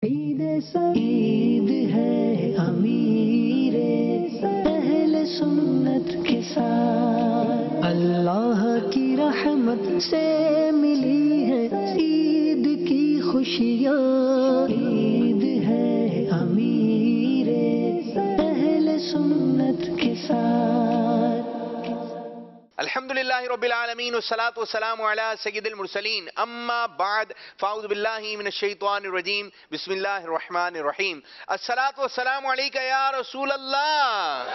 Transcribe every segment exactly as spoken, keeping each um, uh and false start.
عید عید ہے امیر اہل سنت کے ساتھ، اللہ کی رحمت سے ملی ہے عید کی خوشیاں، عید ہے امیر اہل سنت کے ساتھ۔ الحمدللہ رب العالمین والصلاة والسلام علی سید المرسلین، اما بعد فاعوذ باللہ من الشیطان الرجیم، بسم اللہ الرحمن الرحیم۔ الصلاة والسلام علیکہ یا رسول اللہ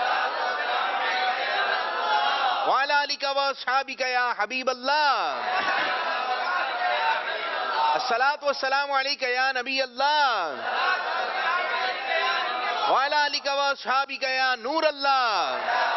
وعلی آلک واصحابک یا حبیب اللہ، الصلاة والسلام علیکہ یا نبی اللہ وعلی آلک واصحابک یا نور اللہ۔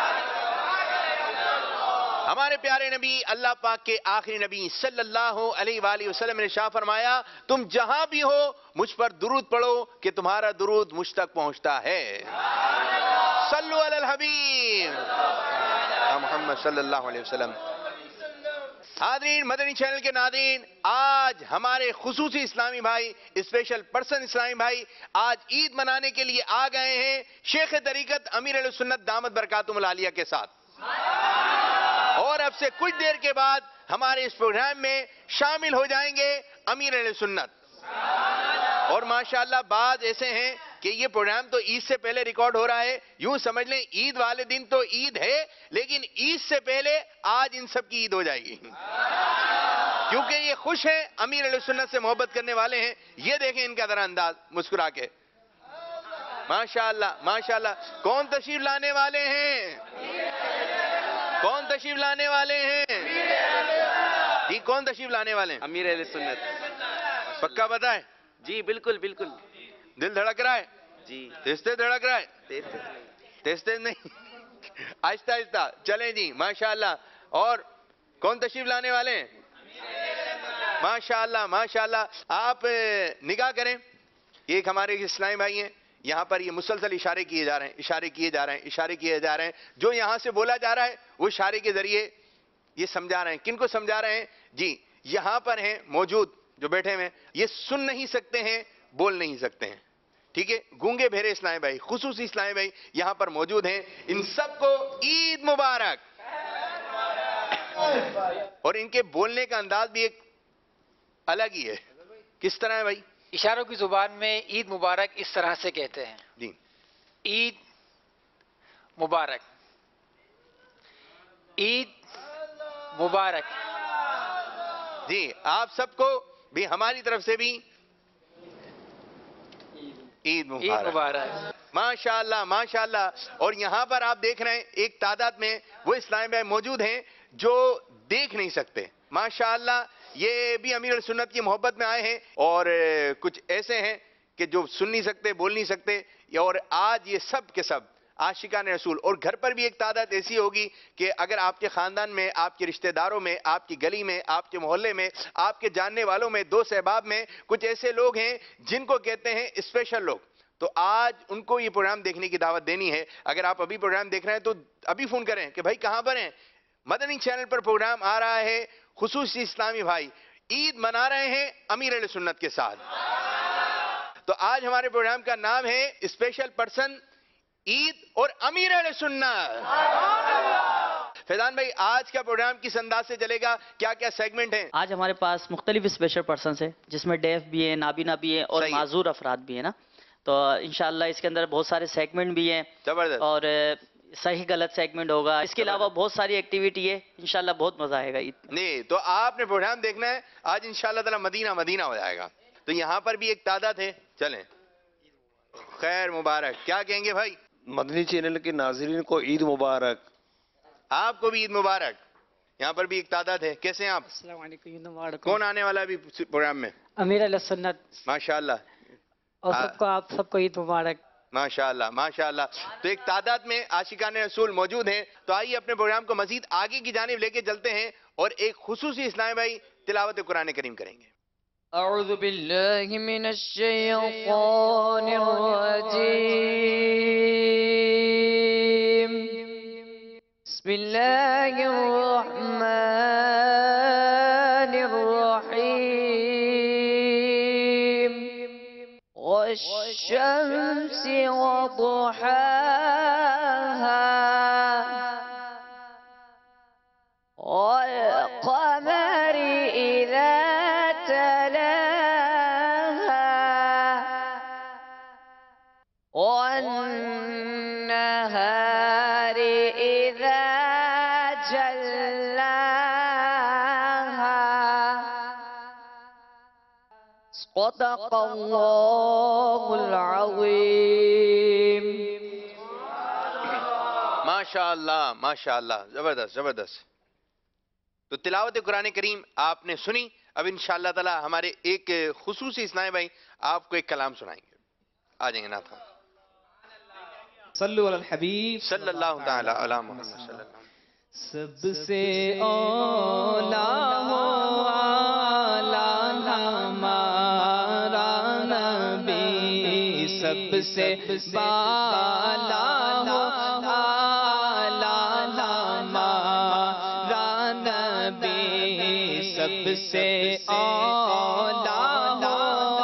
ہمارے پیارے نبی اللہ پاک کے آخری نبی صلی اللہ علیہ وآلہ وسلم نے ارشاد فرمایا، تم جہاں بھی ہو مجھ پر درود پڑھو کہ تمہارا درود مجھ تک پہنچتا ہے۔ صلو علی الحبیب محمد صلی اللہ علیہ وسلم۔ حاضرین، مدنی چینل کے ناظرین، آج ہمارے خصوصی اسلامی بھائی، اسپیشل پرسن اسلامی بھائی آج عید منانے کے لیے آ گئے ہیں شیخ طریقت امیر اہل سنت دامت برکاتہم العالیہ کے ساتھ، اور اب سے کچھ دیر کے بعد ہمارے اس پروگرام میں شامل ہو جائیں گے امیر اہل سنت۔ اور ماشاءاللہ بعض ایسے ہیں کہ یہ پروگرام تو عید سے پہلے ریکارڈ ہو رہا ہے، یوں سمجھ لیں عید والے دن تو عید ہے، لیکن عید سے پہلے آج ان سب کی عید ہو جائے گی، کیونکہ یہ خوش ہیں، امیر اہل سنت سے محبت کرنے والے ہیں۔ یہ دیکھیں ان کا ذرا انداز مسکرا کے، ماشاءاللہ ماشاءاللہ۔ کون تشریف لانے والے ہیں؟ کون تشریف لانے والے ہیں؟ جی کون تشریف لانے والے ہیں؟ امیر اہل سنت۔ پکا پتہ ہے؟ جی بالکل بالکل۔ دل دھڑک رہا ہے؟ جی تیز تیز دھڑک رہا ہے؟ تیز تیز نہیں۔ تیز تیز نہیں، آہستہ آہستہ چلیں جی، ماشاءاللہ۔ اور کون تشریف لانے والے ہیں؟ ماشاءاللہ ماشاءاللہ۔ آپ نگاہ کریں، ایک ہمارے اسلامی بھائی ہیں، یہاں پر یہ مسلسل اشارے کیے جا رہے ہیں، اشارے کیے جا رہے ہیں، اشارے کیے جا رہے ہیں۔ جو یہاں سے بولا جا رہا ہے وہ اشارے کے ذریعے یہ سمجھا رہے ہیں۔ کن کو سمجھا رہے ہیں؟ جی یہاں پر ہیں موجود جو بیٹھے ہوئے ہیں، یہ سن نہیں سکتے ہیں، بول نہیں سکتے ہیں، ٹھیک ہے؟ گونگے بہرے اسلامی بھائی، خصوصی اسلامی بھائی یہاں پر موجود ہیں۔ ان سب کو عید مبارک۔ اور ان کے بولنے کا انداز بھی ایک الگ ہی ہے۔ کس طرح ہے بھائی؟ اشاروں کی زبان میں عید مبارک اس طرح سے کہتے ہیں، جی عید مبارک، عید مبارک۔ جی آپ سب کو بھی ہماری طرف سے بھی عید عید مبارک۔ مبارک۔ ماشاءاللہ ماشاءاللہ۔ اور یہاں پر آپ دیکھ رہے ہیں ایک تعداد میں وہ اسلامی بھائی موجود ہیں جو دیکھ نہیں سکتے، ماشاءاللہ۔ یہ بھی امیر سنت کی محبت میں آئے ہیں، اور کچھ ایسے ہیں کہ جو سن نہیں سکتے، بول نہیں سکتے، اور آج یہ سب کے سب عاشقان رسول۔ اور گھر پر بھی ایک تعداد ایسی ہوگی کہ اگر آپ کے خاندان میں، آپ کے رشتہ داروں میں، آپ کی گلی میں، آپ کے محلے میں، آپ کے جاننے والوں میں، دوست احباب میں کچھ ایسے لوگ ہیں جن کو کہتے ہیں اسپیشل لوگ، تو آج ان کو یہ پروگرام دیکھنے کی دعوت دینی ہے۔ اگر آپ ابھی پروگرام دیکھ رہے ہیں تو ابھی فون کریں کہ بھائی کہاں پر ہیں؟ مدنی چینل پر پروگرام آ رہا ہے، خصوصی اسلامی بھائی عید منا رہے ہیں امیر اہل سنت کے ساتھ۔ تو آج ہمارے پروگرام کا نام ہے اسپیشل پرسن عید اور امیر اہل سنت۔ فیضان بھائی آج کا پروگرام کس انداز سے چلے گا؟ کیا کیا سیگمنٹ ہیں؟ آج ہمارے پاس مختلف اسپیشل پرسنز ہیں، جس میں ڈیف بھی ہیں، نابینا بھی ہیں، اور صحیح ہے۔ معذور افراد بھی ہیں نا۔ تو انشاءاللہ اس کے اندر بہت سارے سیگمنٹ بھی ہیں، زبردست۔ اور صحیح غلط سیگمنٹ ہوگا۔ اس کے علاوہ بہت ساری ایکٹیویٹی ہے، انشاءاللہ بہت مزہ آئے گا عید میں۔ نہیں تو آپ نے پروگرام دیکھنا ہے، آج انشاءاللہ تعالی مدینہ مدینہ ہو جائے گا۔ تو یہاں پر بھی ایک تعداد ہے، چلیں خیر مبارک۔ کیا کہیں گے بھائی؟ مدنی چینل کے ناظرین کو عید مبارک۔ آپ کو بھی عید مبارک۔ یہاں پر بھی ایک تعداد ہے، کیسے ہیں آپ؟ السلام علیکم، عید مبارک۔ کون آنے والا بھی پروگرام میں؟ امیر علیہ سنت، ماشاءاللہ اور سب کو آپ سب کو عید مبارک۔ ماشاءاللہ ماشاءاللہ۔ تو ایک تعداد میں عاشقان رسول موجود ہیں، تو آئیے اپنے پروگرام کو مزید آگے کی جانب لے کے چلتے ہیں، اور ایک خصوصی اسلامی بھائی تلاوت قرآن کریم کریں گے۔ اعوذ باللہ من الشیطان الرجیم، بسم اللہ الرحمن الرحیم، والشمس وضحاها والقمر إذا تلاها والنهار إذا جلاها صدق الله العظيم. ماشاءاللہ ماشاءاللہ زبردست زبردست. تو تلاوت قرآن کریم آپ نے سنی. اب انشاءاللہ تعالی ہمارے ایک خصوصی اسنائے بھائی آپ کو ایک کلام سنائیں گے. آ جائیں گے نعت خواہ. صلو علی الحبیب صلی اللہ تعالی علی محمد صلی اللہ علیہ وسلم. سب سے اولا ہو اعلیٰ ہمارا نبی، سب سے بالا ہو اعلیٰ ہمارا نبی، سب سے اولا ہو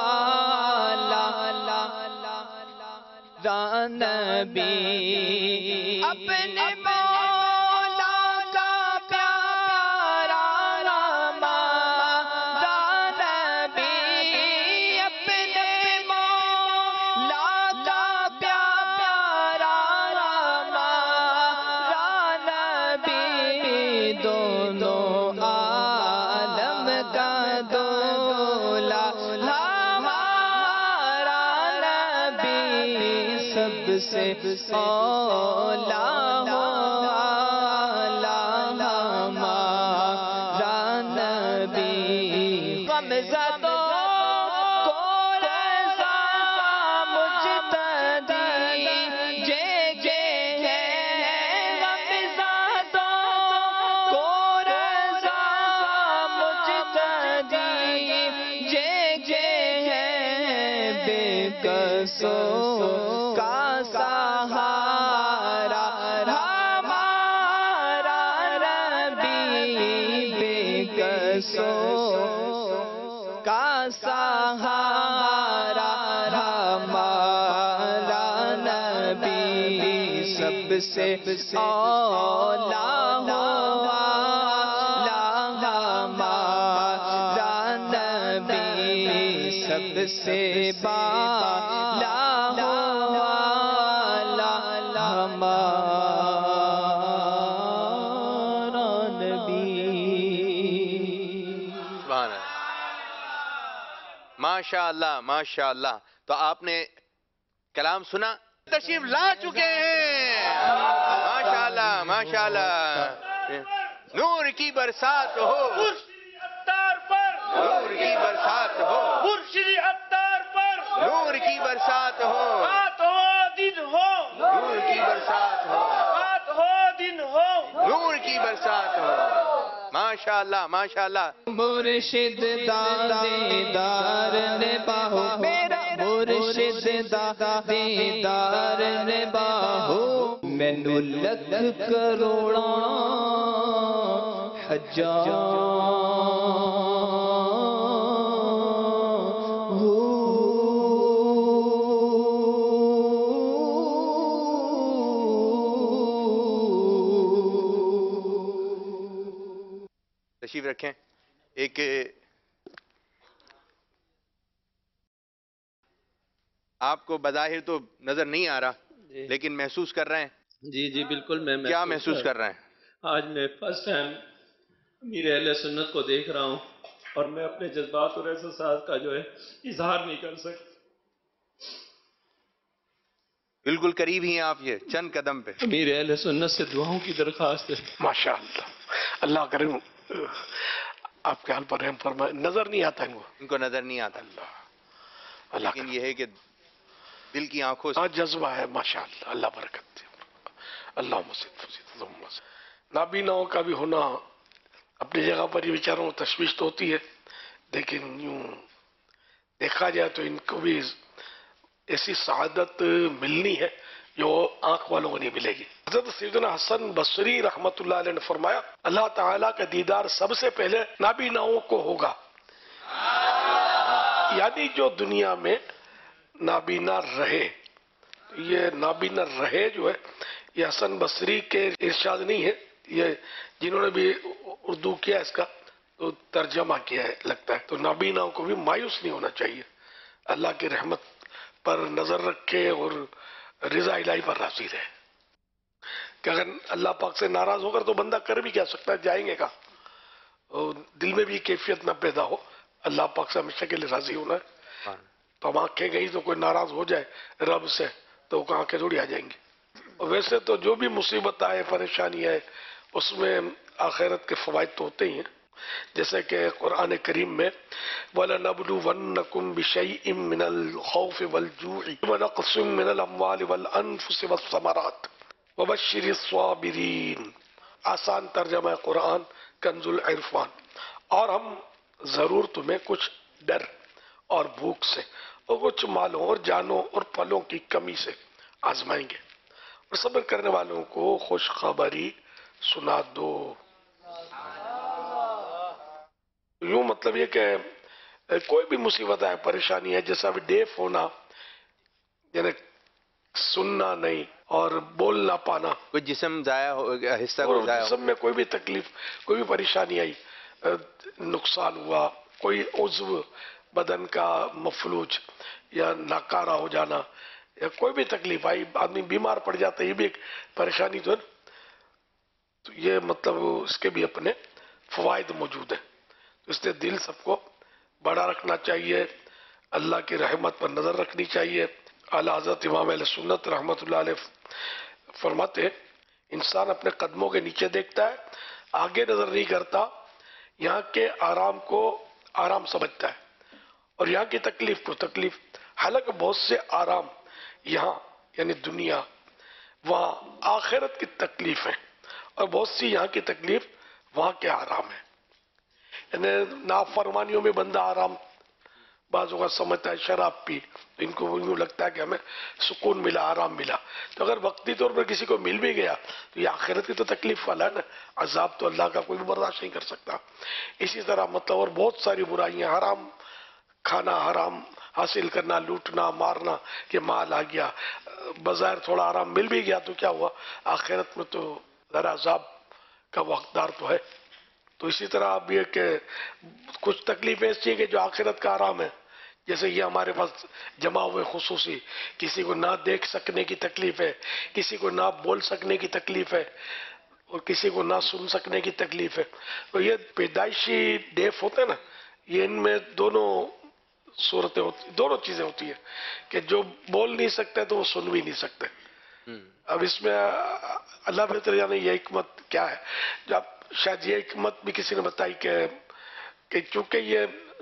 اعلیٰ نبی. اپنے مولا کا پیارا ہمارا نبی، اپنے مولا کا پیارا ہمارا نبی، دونوں عالم کا دولا ہمارا نبی، سب سے اولا ہو اعلیٰ ہمارا نبی. غمزدوں کو رضا مجتدی جے جے ہے، غمزدوں کو رضا مجتدی جے جے ہے، بے قصوں کا سہارا ہمارا نبی، بے قصوں کا سہارا ہمارا نبی، سب سے اولا ہو اعلیٰ ہمارا نبی، سب سے بالا ہو اعلیٰ ہمارا نبی. سبحان اللہ. ماشاءاللہ ماشاءاللہ. تو آپ نے کلام سنا، تشریف لا چکے ہیں. ماشاءاللہ ماشاءاللہ. نور کی برسات ہو، نور کی برسات ہو، نور کی برسات ہو، نور کی برسات ہو، نور کی برسات ہو. ماشاءاللہ ماشاءاللہ. مرشد دیدار نباہو میرا، مرشد دیدار نباہو، مینو لکھ کروڑا ہزار تشریف رکھیں. ایک آپ کو بظاہر تو نظر نہیں آ رہا لیکن محسوس کر رہے ہیں. جی جی بالکل. میں کیا محسوس کر رہے ہیں؟ آج میں فرسٹ ٹائم امیر اہل سنت کو دیکھ رہا ہوں اور میں اپنے جذبات اور احساسات کا جو ہے اظہار نہیں کر سکتا. بالکل قریب ہی ہیں آپ، یہ چند قدم پہ. امیر اہل سنت سے دعاؤں کی درخواست ہے. ماشاءاللہ. اللہ کریم آپ کے حال پر رحم فرمائے. نظر نہیں آتا ان کو، ان کو نظر نہیں آتا. اللہ لیکن یہ ہے کہ دل کی آنکھوں سے جذبہ ہے. ماشاءاللہ. اللہ برکت دے. اللہ مسجد نابیناؤں کا بھی ہونا اپنی جگہ پر یہ بیچاروں کو تشویش تو ہوتی ہے، لیکن یوں دیکھا جائے تو ان کو بھی ایسی سعادت ملنی ہے جو آنکھ والوں کو نہیں ملے گی. حضرت سیدنا حسن بصری رحمت اللہ علیہ نے فرمایا اللہ تعالیٰ کا دیدار سب سے پہلے نابیناؤں کو ہوگا. یعنی جو دنیا میں نابینا رہے. یہ نابینا رہے جو ہے یہ حسن بصری کے ارشاد نہیں ہے، یہ جنہوں نے بھی اردو کیا اس کا تو ترجمہ کیا ہے لگتا ہے. تو نابیناؤں کو بھی مایوس نہیں ہونا چاہیے، اللہ کی رحمت پر نظر رکھے اور رضا الہی پر راضی رہے. کہ اگر اللہ پاک سے ناراض ہو کر تو بندہ کر بھی کیا سکتا ہے، جائیں گے کہاں. اور دل میں بھی کیفیت نہ پیدا ہو اللہ پاک سے ہمیشہ کے لیے راضی ہونا ہے. تو ہم آنکھیں گئی تو کوئی ناراض ہو جائے رب سے تو آنکھیں تھوڑی آ جائیں گی. اور ویسے تو جو بھی مصیبت آئے پریشانی آئے اس میں آخرت کے فوائد تو ہوتے ہی ہیں، جیسے کہ قرآن کریم میں وَلَنَبْلُوَنَّكُمْ بِشَيْءٍ مِّنَ الْخَوْفِ وَالْجُوعِ وَنَقْصٍ مِّنَ الْأَمْوَالِ وَالْأَنفُسِ وَالثَّمَرَاتِ وَبَشِّرِ الصَّابِرِينَ. آسان ترجمہ قرآن کنز العرفان. اور ہم ضرور تمہیں کچھ ڈر اور بھوک سے اور کچھ مالوں اور جانوں اور پھلوں کی کمی سے آزمائیں گے، اور صبر کرنے والوں کو خوشخبری سنا دو. یوں مطلب یہ کہ کوئی بھی مصیبت ہے، پریشانی ہے، جیسا بھی ڈیف ہونا یعنی سننا نہیں اور بول نہ پانا، کوئی جسم ضائع ہو گیا، حصہ اور کوئی ضائع ہو جسم میں کوئی بھی تکلیف کوئی بھی پریشانی آئی، نقصان ہوا، کوئی عضو بدن کا مفلوج یا ناکارہ ہو جانا یا کوئی بھی تکلیف آئی، آدمی بیمار پڑ جاتا ہے، یہ بھی ایک پریشانی تو ہے. تو یہ مطلب اس کے بھی اپنے فوائد موجود ہیں. اس لیے دل سب کو بڑا رکھنا چاہیے، اللہ کی رحمت پر نظر رکھنی چاہیے. اعلیٰ حضرت امام اہل سنت رحمت اللہ علیہ فرماتے ہیں انسان اپنے قدموں کے نیچے دیکھتا ہے، آگے نظر نہیں کرتا، یہاں کے آرام کو آرام سمجھتا ہے اور یہاں کی تکلیف کو تکلیف. حالانکہ بہت سے آرام یہاں یعنی دنیا، وہاں آخرت کی تکلیف ہے، اور بہت سی یہاں کی تکلیف وہاں کے آرام ہے. یعنی نافرمانیوں میں بندہ آرام بعض اوقات سمجھتا ہے، شراب پی تو ان کو یوں لگتا ہے کہ ہمیں سکون ملا، آرام ملا. تو اگر وقتی طور پر کسی کو مل بھی گیا تو یہ آخرت کی تو تکلیف والا ہے نا، عذاب تو اللہ کا کوئی بھی برداشت نہیں کر سکتا. اسی طرح مطلب اور بہت ساری برائیاں، حرام کھانا، حرام حاصل کرنا، لوٹنا مارنا، کہ مال آ گیا، بظاہر تھوڑا آرام مل بھی گیا تو کیا ہوا، آخرت میں تو ذرا عذاب کا وقتدار تو ہے. تو اسی طرح اب یہ کہ کچھ تکلیف ایسی ہے کہ جو آخرت کا آرام ہے، جیسے یہ ہمارے پاس جمع ہوئے خصوصی، کسی کو نہ دیکھ سکنے کی تکلیف ہے، کسی کو نہ بول سکنے کی تکلیف ہے، اور کسی کو نہ سن سکنے کی تکلیف ہے. تو یہ پیدائشی ڈیف ہوتے ہیں نا، یہ ان میں دونوں صورتیں ہوتی، دونوں چیزیں ہوتی ہیں کہ جو بول نہیں سکتے تو وہ سن بھی نہیں سکتے. اب اس میں اللہ بہتر جانے یہ حکمت کیا ہے. جب شاید یہ حکمت بھی کسی نے بتائی کہ کہ چونکہ یہ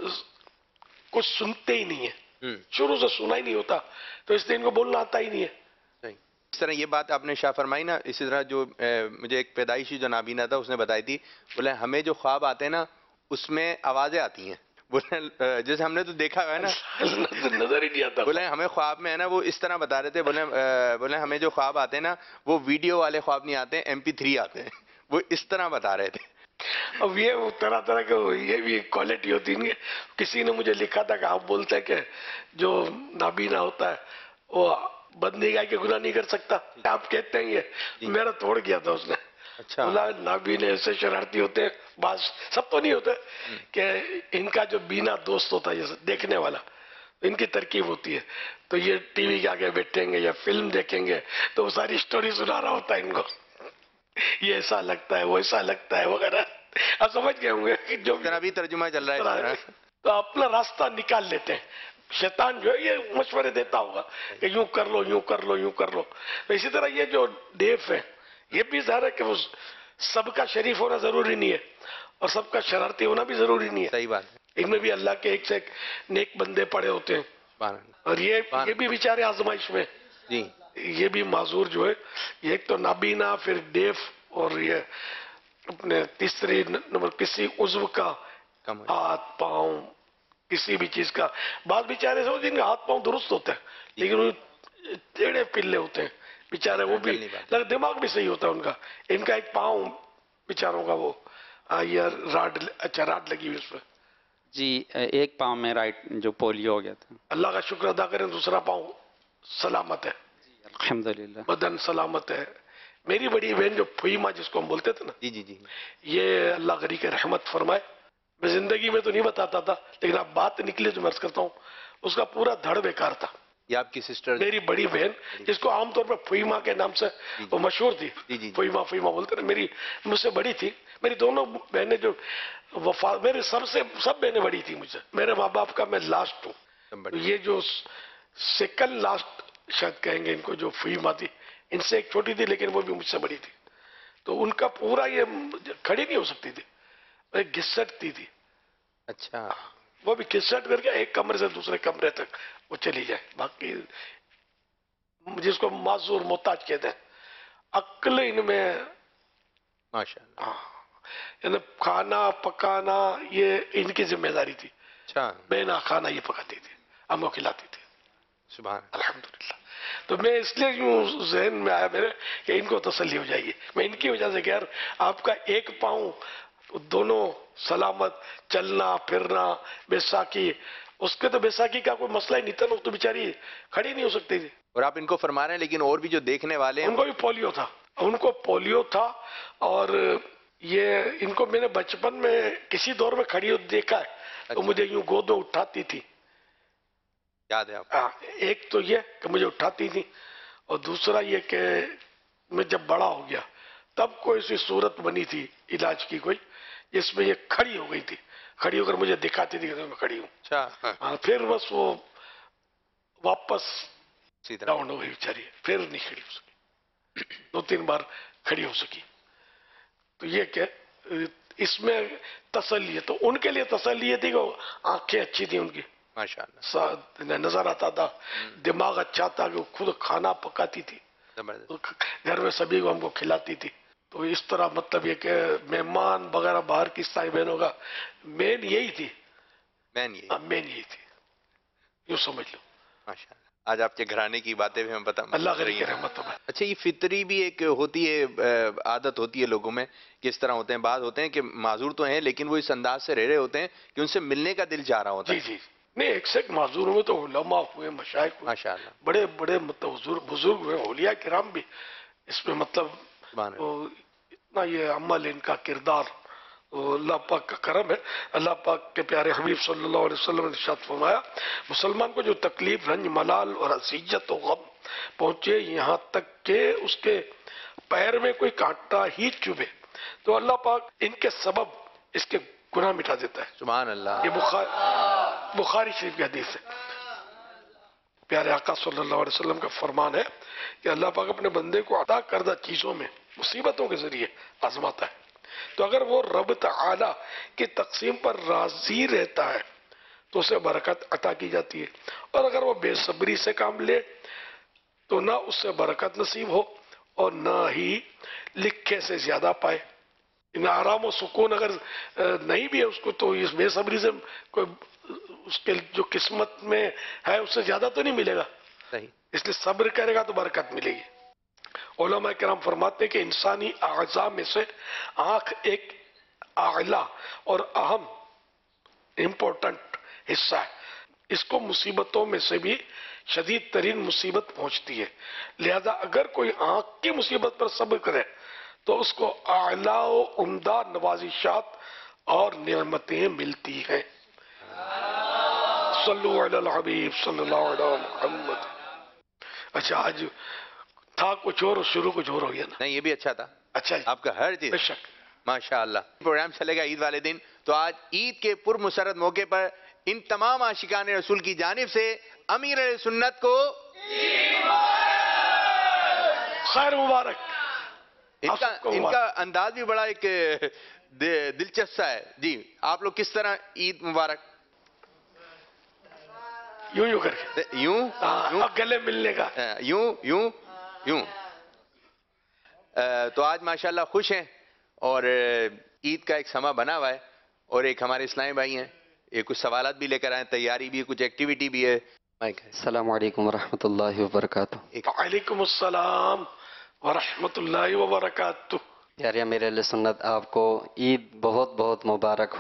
کچھ سنتے ہی نہیں ہے، شروع سے سنا ہی نہیں ہوتا، تو اس لیے ان کو بولنا آتا ہی نہیں ہے. اس طرح یہ بات آپ نے شاہ فرمائی نا. اسی طرح جو مجھے ایک پیدائشی جو نابینا تھا اس نے بتائی تھی، بولے ہمیں جو خواب آتے ہیں نا اس میں آوازیں آتی ہیں. بولے جیسے ہم نے تو دیکھا ہے نا، نظر ہی نہیں آتا. بولے ہمیں خواب میں ہے نا وہ اس طرح بتا رہے تھے، بولے بولے ہمیں جو خواب آتے ہیں نا وہ ویڈیو والے خواب نہیں آتے، ایم پی تھری آتے ہیں. وہ اس طرح بتا رہے تھے. اب یہ طرح طرح کے یہ بھی کوالٹی ہوتی ہے. کسی نے مجھے لکھا تھا کہ آپ بولتے ہیں کہ جو نابینا ہوتا ہے وہ بد نگاہی کے گناہ نہیں کر سکتا، آپ کہتے ہیں یہ میرا توڑ گیا تھا اس نے. اچھا، بولا نابینے ایسے شرارتی ہوتے ہیں، بعض سب تو نہیں ہوتے، کہ ان کا جو بینا دوست ہوتا ہے جیسے دیکھنے والا، ان کی ترکیب ہوتی ہے. تو یہ ٹی وی کے آگے بیٹھیں گے یا فلم دیکھیں گے تو وہ ساری سٹوری سنا رہا ہوتا ہے ان کو، یہ ایسا لگتا ہے وہ ایسا لگتا ہے وغیرہ. آپ سمجھ گئے ہوں گے کہ جو بھی ترجمہ چل رہا ہے تو اپنا راستہ نکال لیتے ہیں. شیطان جو ہے یہ مشورے دیتا ہوگا کہ یوں کر لو یوں کر لو یوں کر لو. تو اسی طرح یہ جو ڈیف ہے یہ بھی ظاہر ہے کہ وہ سب کا شریف ہونا ضروری نہیں ہے اور سب کا شرارتی ہونا بھی ضروری نہیں ہے. صحیح بات ہے. ان میں بھی اللہ کے ایک سے ایک نیک بندے پڑے ہوتے ہیں، اور یہ یہ بھی بیچارے آزمائش میں. جی یہ بھی معذور جو ہے، یہ ایک تو نابینا، پھر ڈیف، اور یہ اپنے تیسری نمبر کسی عضو کا، ہاتھ پاؤں کسی بھی چیز کا. بعض بیچارے سے جن کے ہاتھ پاؤں درست ہوتے ہیں لیکن وہ ٹیڑے پلے ہوتے ہیں بیچارے، وہ بھی دماغ بھی صحیح ہوتا ہے ان کا. ان کا ایک پاؤں بیچاروں کا وہ یہ راڈ، اچھا راڈ لگی ہوئی اس پہ، جی ایک پاؤں میں رائٹ جو پولیو ہو گیا تھا. اللہ کا شکر ادا کریں دوسرا پاؤں سلامت ہے, الحمدللہ. بدن سلامت ہے. میری بڑی بہن جو پھوئی ماں جس کو ہم بولتے تھے نا, جی جی جی, یہ اللہ غنی کے رحمت فرمائے. میں زندگی میں تو نہیں بتاتا تھا, لیکن اب بات نکلی تو میں عرض کرتا ہوں, اس کا پورا دھڑ بیکار تھا. یہ آپ کی سسٹر میری بڑی بہن جس کو عام طور پر پھوئی ماں کے نام سے وہ مشہور تھی, پھوئی ماں پھوئی ماں بولتے نا, میری مجھ سے بڑی تھی. میری دونوں بہنیں جو وفا, میرے سب سے سب بہنیں بڑی تھی مجھ سے. میرے ماں باپ کا میں لاسٹ ہوں. یہ جو سیکنڈ لاسٹ شاید کہیں گے ان کو, جو پھوئی ماں تھی, ان سے ایک چھوٹی تھی لیکن وہ بھی مجھ سے بڑی تھی. تو ان کا پورا یہ کھڑی نہیں ہو سکتی تھی, ایک گھسٹتی تھی. اچھا, وہ بھی گھسٹ کر کے ایک کمرے سے دوسرے کمرے تک وہ چلی جائے. باقی جس کو معذور محتاج کہتے ہیں, عقل ان میں ماشاءاللہ, یعنی کھانا پکانا یہ ان کی ذمہ داری تھی. اچھا, بینا کھانا یہ پکاتی تھی, ہم کو کھلاتی تھی. سبحان الحمدللہ. تو میں اس لیے یوں ذہن میں آیا میرے کہ ان کو تسلی ہو جائیے. میں ان کی وجہ سے کہ یار آپ کا ایک پاؤں دونوں سلامت, چلنا پھرنا, بیساکھی, اس کے تو بیساکھی کا کوئی مسئلہ ہی نہیں تھا, تو بیچاری کھڑی نہیں ہو سکتی تھی. اور آپ ان کو فرما رہے ہیں, لیکن اور بھی جو دیکھنے والے ہیں ان کو بھی پولیو تھا, ان کو پولیو تھا. اور یہ ان کو میں نے بچپن میں کسی دور میں کھڑی ہو دیکھا ہے, تو مجھے یوں گود میں اٹھاتی تھی. یاد ہے آپ؟ ایک تو یہ کہ مجھے اٹھاتی تھی, اور دوسرا یہ کہ میں جب بڑا ہو گیا تب کوئی سی صورت بنی تھی علاج کی کوئی, جس میں یہ کھڑی ہو گئی تھی. کھڑی ہو کر مجھے دکھاتی تھی کہ میں کھڑی ہوں. اچھا, پھر بس وہ واپس ڈاؤن ہو گئی بیچاری, پھر نہیں کھڑی ہو سکی. دو تین بار کھڑی ہو سکی. تو یہ کہ اس میں تسلی ہے. تو ان کے لیے تسلی یہ تھی کہ آنکھیں اچھی تھی ان کی, ماشاءاللہ, نظر آتا تھا, دماغ اچھا تھا کہ وہ خود کھانا پکاتی تھی, گھر میں سبھی کو ہم کو کھلاتی تھی. تو اس طرح مطلب یہ کہ مہمان وغیرہ باہر کی سائی بہنوں کا مین یہی تھی, مین یہی مین یہی تھی, یوں سمجھ لو. ماشاءاللہ. آج آپ کے گھرانے کی باتیں بھی ہمیں پتہ اللہ غنی کی رحمت ہے. اچھا, یہ فطری بھی ایک ہوتی ہے, عادت ہوتی ہے لوگوں میں, کس طرح ہوتے ہیں, بعض ہوتے ہیں کہ معذور تو ہیں لیکن وہ اس انداز سے رہ رہے ہوتے ہیں کہ ان سے ملنے کا دل چاہ رہا ہوتا ہے. جی جی, نہیں ایک سے ایک معذور ہوئے تو علماء ہوئے, مشائخ ہوئے, ماشاءاللہ, بڑے بڑے مطلب بزرگ ہوئے, اولیاء کرام بھی. اس میں مطلب اتنا یہ عمل, ان کا کردار, اللہ پاک کا کرم ہے. اللہ پاک کے پیارے حبیب صلی اللہ علیہ وسلم نے ارشاد فرمایا, مسلمان کو جو تکلیف, رنج, ملال اور اذیت و غم پہنچے, یہاں تک کہ اس کے پیر میں کوئی کانٹا ہی چبھے, تو اللہ پاک ان کے سبب اس کے گناہ مٹا دیتا ہے. سبحان اللہ. یہ بخاری بخاری شریف کی حدیث ہے. پیارے آقا صلی اللہ علیہ وسلم کا فرمان ہے کہ اللہ پاک اپنے بندے کو عطا کردہ چیزوں میں مصیبتوں کے ذریعے آزماتا ہے. تو اگر وہ رب تعالی کی تقسیم پر راضی رہتا ہے تو اسے برکت عطا کی جاتی ہے, اور اگر وہ بے صبری سے کام لے تو نہ اس سے برکت نصیب ہو اور نہ ہی لکھے سے زیادہ پائے. ان آرام و سکون اگر نہیں بھی ہے اس کو, تو اس بے صبری سے کوئی اس کے جو قسمت میں ہے اس سے زیادہ تو نہیں ملے گا. اس لیے صبر کرے گا تو برکت ملے گی. علماء کرام فرماتے ہیں کہ انسانی اعضاء میں سے آنکھ ایک اعلیٰ اور اہم امپورٹنٹ حصہ ہے. اس کو مصیبتوں میں سے بھی شدید ترین مصیبت پہنچتی ہے, لہذا اگر کوئی آنکھ کی مصیبت پر صبر کرے تو اس کو اعلیٰ و عمدہ نوازشات اور نعمتیں ملتی ہیں. صلو علی الحبیب صلی اللہ علیہ محمد. اچھا, آج تھا کچھ اور شروع کچھ اور ہو گیا نا. نہیں, یہ بھی اچھا تھا. اچھا, آپ کا ہر چیز بے شک ماشاءاللہ. پروگرام چلے گا عید والے دن, تو آج عید کے پر مسرت موقع پر ان تمام عاشقان رسول کی جانب سے امیر اہل سنت کو خیر مبارک. ان کا ان کا انداز بھی بڑا ایک دلچسپ ہے. جی, آپ لوگ کس طرح عید مبارک؟ یوں یوں کر کے, یوں گلے ملنے کا, یوں یوں یوں. تو آج ماشاءاللہ خوش ہیں, اور عید کا ایک سما بنا ہوا ہے, اور ایک ہمارے اسلامی بھائی ہیں, یہ کچھ سوالات بھی لے کر آئے, تیاری بھی ہے, کچھ ایکٹیویٹی بھی ہے. السلام علیکم ورحمۃ اللہ وبرکاتہ. وعلیکم السلام ورحمۃ اللہ وبرکاتہ. یار امیر اہل سنت, آپ کو عید بہت بہت مبارک ہو.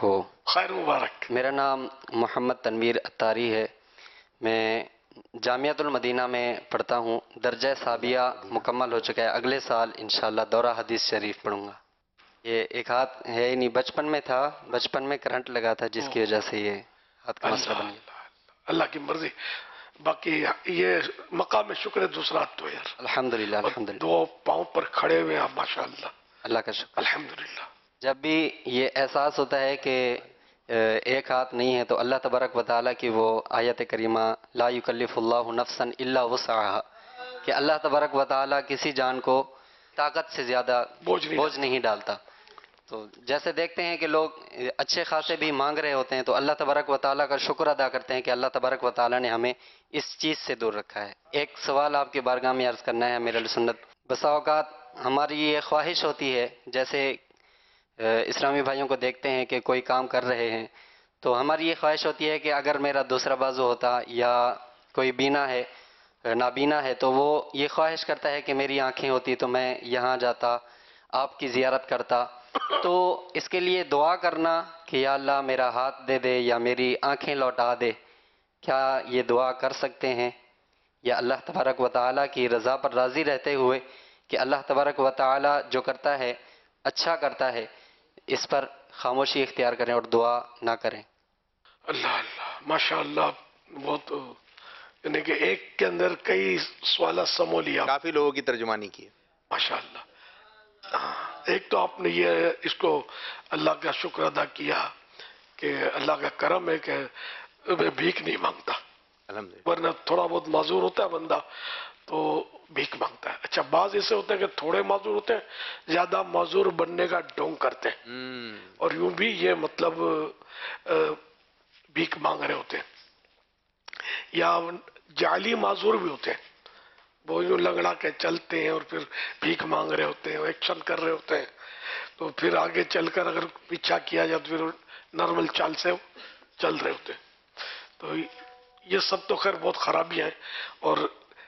خیر مبارک. میرا نام محمد تنویر اتاری ہے. میں جامعۃ المدینہ میں پڑھتا ہوں. درجہ ثابیہ مکمل ہو چکا ہے. اگلے سال انشاءاللہ دورہ حدیث شریف پڑھوں گا. یہ ایک ہاتھ ہے نہیں، بچپن میں تھا، بچپن میں کرنٹ لگا تھا جس کی وجہ سے یہ ہاتھ کا مسئلہ بن گیا. اللہ کی مرضی. باقی یہ مقام شکر ہے دوسرا ہاتھ تو یار الحمدللہ الحمدللہ دو پاؤں پر کھڑے ہوئے آپ ماشاءاللہ. اللہ کا شکر. الحمدللہ. جب بھی یہ احساس ہوتا ہے کہ ایک ہاتھ نہیں ہے تو اللہ تبارک و تعالیٰ کی وہ آیت کریمہ لا یکلف اللہ نفسا الا وسعها کہ اللہ تبارک و تعالیٰ کسی جان کو طاقت سے زیادہ بوجھ نہیں ڈالتا. تو جیسے دیکھتے ہیں کہ لوگ اچھے خاصے بھی مانگ رہے ہوتے ہیں تو اللہ تبارک و تعالیٰ کا شکر ادا کرتے ہیں کہ اللہ تبارک و تعالیٰ نے ہمیں اس چیز سے دور رکھا ہے. ایک سوال آپ کی بارگاہ میں عرض کرنا ہے میرے سنت. بسا اوقات ہماری یہ خواہش ہوتی ہے، جیسے اسلامی بھائیوں کو دیکھتے ہیں کہ کوئی کام کر رہے ہیں تو ہماری یہ خواہش ہوتی ہے کہ اگر میرا دوسرا بازو ہوتا یا کوئی بینا ہے نابینا ہے تو وہ یہ خواہش کرتا ہے کہ میری آنکھیں ہوتی تو میں یہاں جاتا، آپ کی زیارت کرتا. تو اس کے لیے دعا کرنا کہ یا اللہ میرا ہاتھ دے دے یا میری آنکھیں لوٹا دے، کیا یہ دعا کر سکتے ہیں؟ یا اللہ تبارک و تعالیٰ کی رضا پر راضی رہتے ہوئے کہ اللہ تبارک و تعالیٰ جو کرتا ہے اچھا کرتا ہے، اس پر خاموشی اختیار کریں اور دعا نہ کریں؟ اللہ اللہ ماشاءاللہ. بہت یعنی کہ ایک کے اندر کئی سوالات سمو لیا. کافی لوگوں کی ترجمانی کی ماشاءاللہ. ایک تو آپ نے یہ اس کو اللہ کا شکر ادا کیا کہ اللہ کا کرم ہے کہ میں بھیک نہیں مانگتا، ورنہ تھوڑا بہت معذور ہوتا ہے بندہ تو بھیک مانگتا ہے. اچھا بعض ایسے ہوتے ہیں کہ تھوڑے معذور ہوتے ہیں زیادہ معذور بننے کا ڈھونگ کرتے ہیں اور یوں بھی یہ مطلب بھیک مانگ رہے ہوتے ہیں. یا جعلی معذور بھی ہوتے ہیں، وہ یوں لنگڑا کے چلتے ہیں اور پھر بھیک مانگ رہے ہوتے ہیں، ایکشن کر رہے ہوتے ہیں. تو پھر آگے چل کر اگر پیچھا کیا جائے تو پھر نارمل چال سے چل رہے ہوتے ہیں. تو یہ سب تو خیر بہت خرابیاں ہیں. اور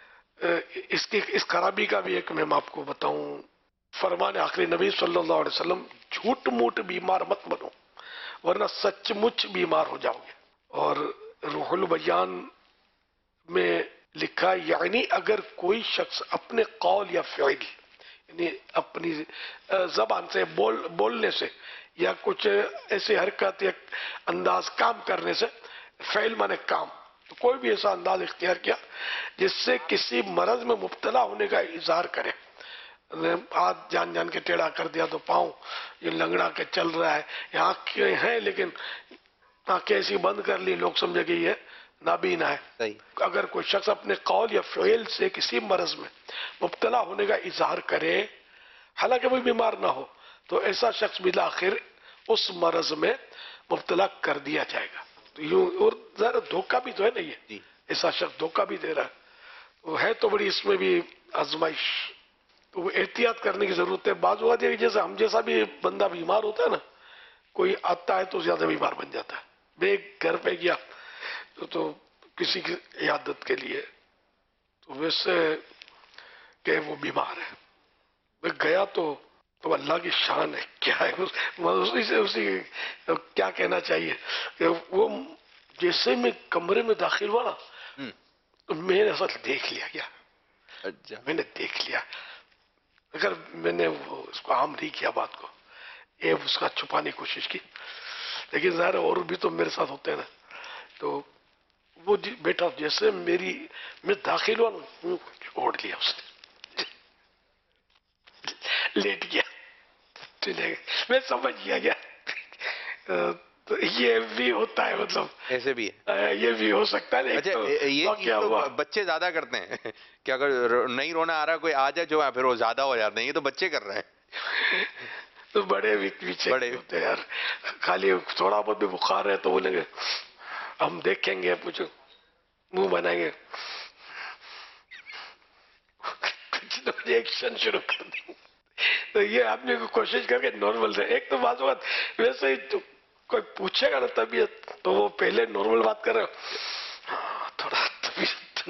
اس کی اس خرابی کا بھی ایک میں آپ کو بتاؤں، فرمان آخری نبی صلی اللہ علیہ وسلم جھوٹ موٹ بیمار مت بنو ورنہ سچ مچ بیمار ہو جاؤ گے. اور روح البیان میں لکھا یعنی اگر کوئی شخص اپنے قول یا فعل یعنی اپنی زبان سے بول بولنے سے یا کچھ ایسی حرکت یا انداز کام کرنے سے، فعل مانے کام، تو کوئی بھی ایسا انداز اختیار کیا جس سے کسی مرض میں مبتلا ہونے کا اظہار کرے. ہاتھ جان جان کے ٹیڑھا کر دیا تو پاؤں یہ لنگڑا کے چل رہا ہے، یہ آنکھیں ہیں لیکن آنکھیں ایسی بند کر لی لوگ سمجھے کہ یہ نابینا ہے. اگر کوئی شخص اپنے قول یا فعل سے کسی مرض میں مبتلا ہونے کا اظہار کرے حالانکہ وہ بیمار نہ ہو تو ایسا شخص بالآخر اس مرض میں مبتلا کر دیا جائے گا. تو یوں اور ذرا دھوکہ بھی تو ہے نا، یہ ایسا شخص دھوکہ بھی دے رہا ہے. وہ ہے تو بڑی اس میں بھی آزمائش، تو وہ احتیاط کرنے کی ضرورت ہے. بعض اوقات یہ جیسے ہم جیسا بھی بندہ بیمار ہوتا ہے نا، کوئی آتا ہے تو زیادہ بیمار بن جاتا ہے. میں گھر پہ گیا تو, تو کسی کی عیادت کے لیے تو ویسے کہ وہ بیمار ہے، میں گیا تو تو اللہ کی شان ہے کیا ہے اسی سے اسی کیا کہنا چاہیے کہ وہ جیسے میں کمرے میں داخل ہوا نا تو میں نے اصل دیکھ لیا کیا میں نے دیکھ لیا. اگر میں نے وہ اس کو عام نہیں کیا بات کو، یہ اس کا چھپانے کی کوشش کی، لیکن ظاہر اور بھی تو میرے ساتھ ہوتے ہیں نا. تو وہ بیٹا جیسے میری میں داخل ہوا نا اوڑھ لیا اس نے، لیٹ گیا. میں سمجھ گیا کیا تو یہ بھی ہوتا ہے، مطلب ایسے بھی ہے، یہ بھی ہو سکتا ہے. اچھا یہ چیز تو بچے زیادہ کرتے ہیں کہ اگر نہیں رونا آ رہا کوئی آ جائے جو ہے پھر وہ زیادہ ہو جاتے ہیں. یہ تو بچے کر رہے ہیں. تو بڑے پیچھے ہوتے ہیں یار، خالی تھوڑا بہت بھی بخار ہے تو بولیں گے ہم دیکھیں گے، کچھ منہ بنائیں گے، کچھ تو ایکشن شروع کر دیں گے. تو یہ آپ نے کوشش کر کے نارمل رہے. ایک تو بعض وقت ویسے ہی کوئی پوچھے گا نا طبیعت تو وہ پہلے نارمل بات کر رہے ہو تھوڑا طبیعت.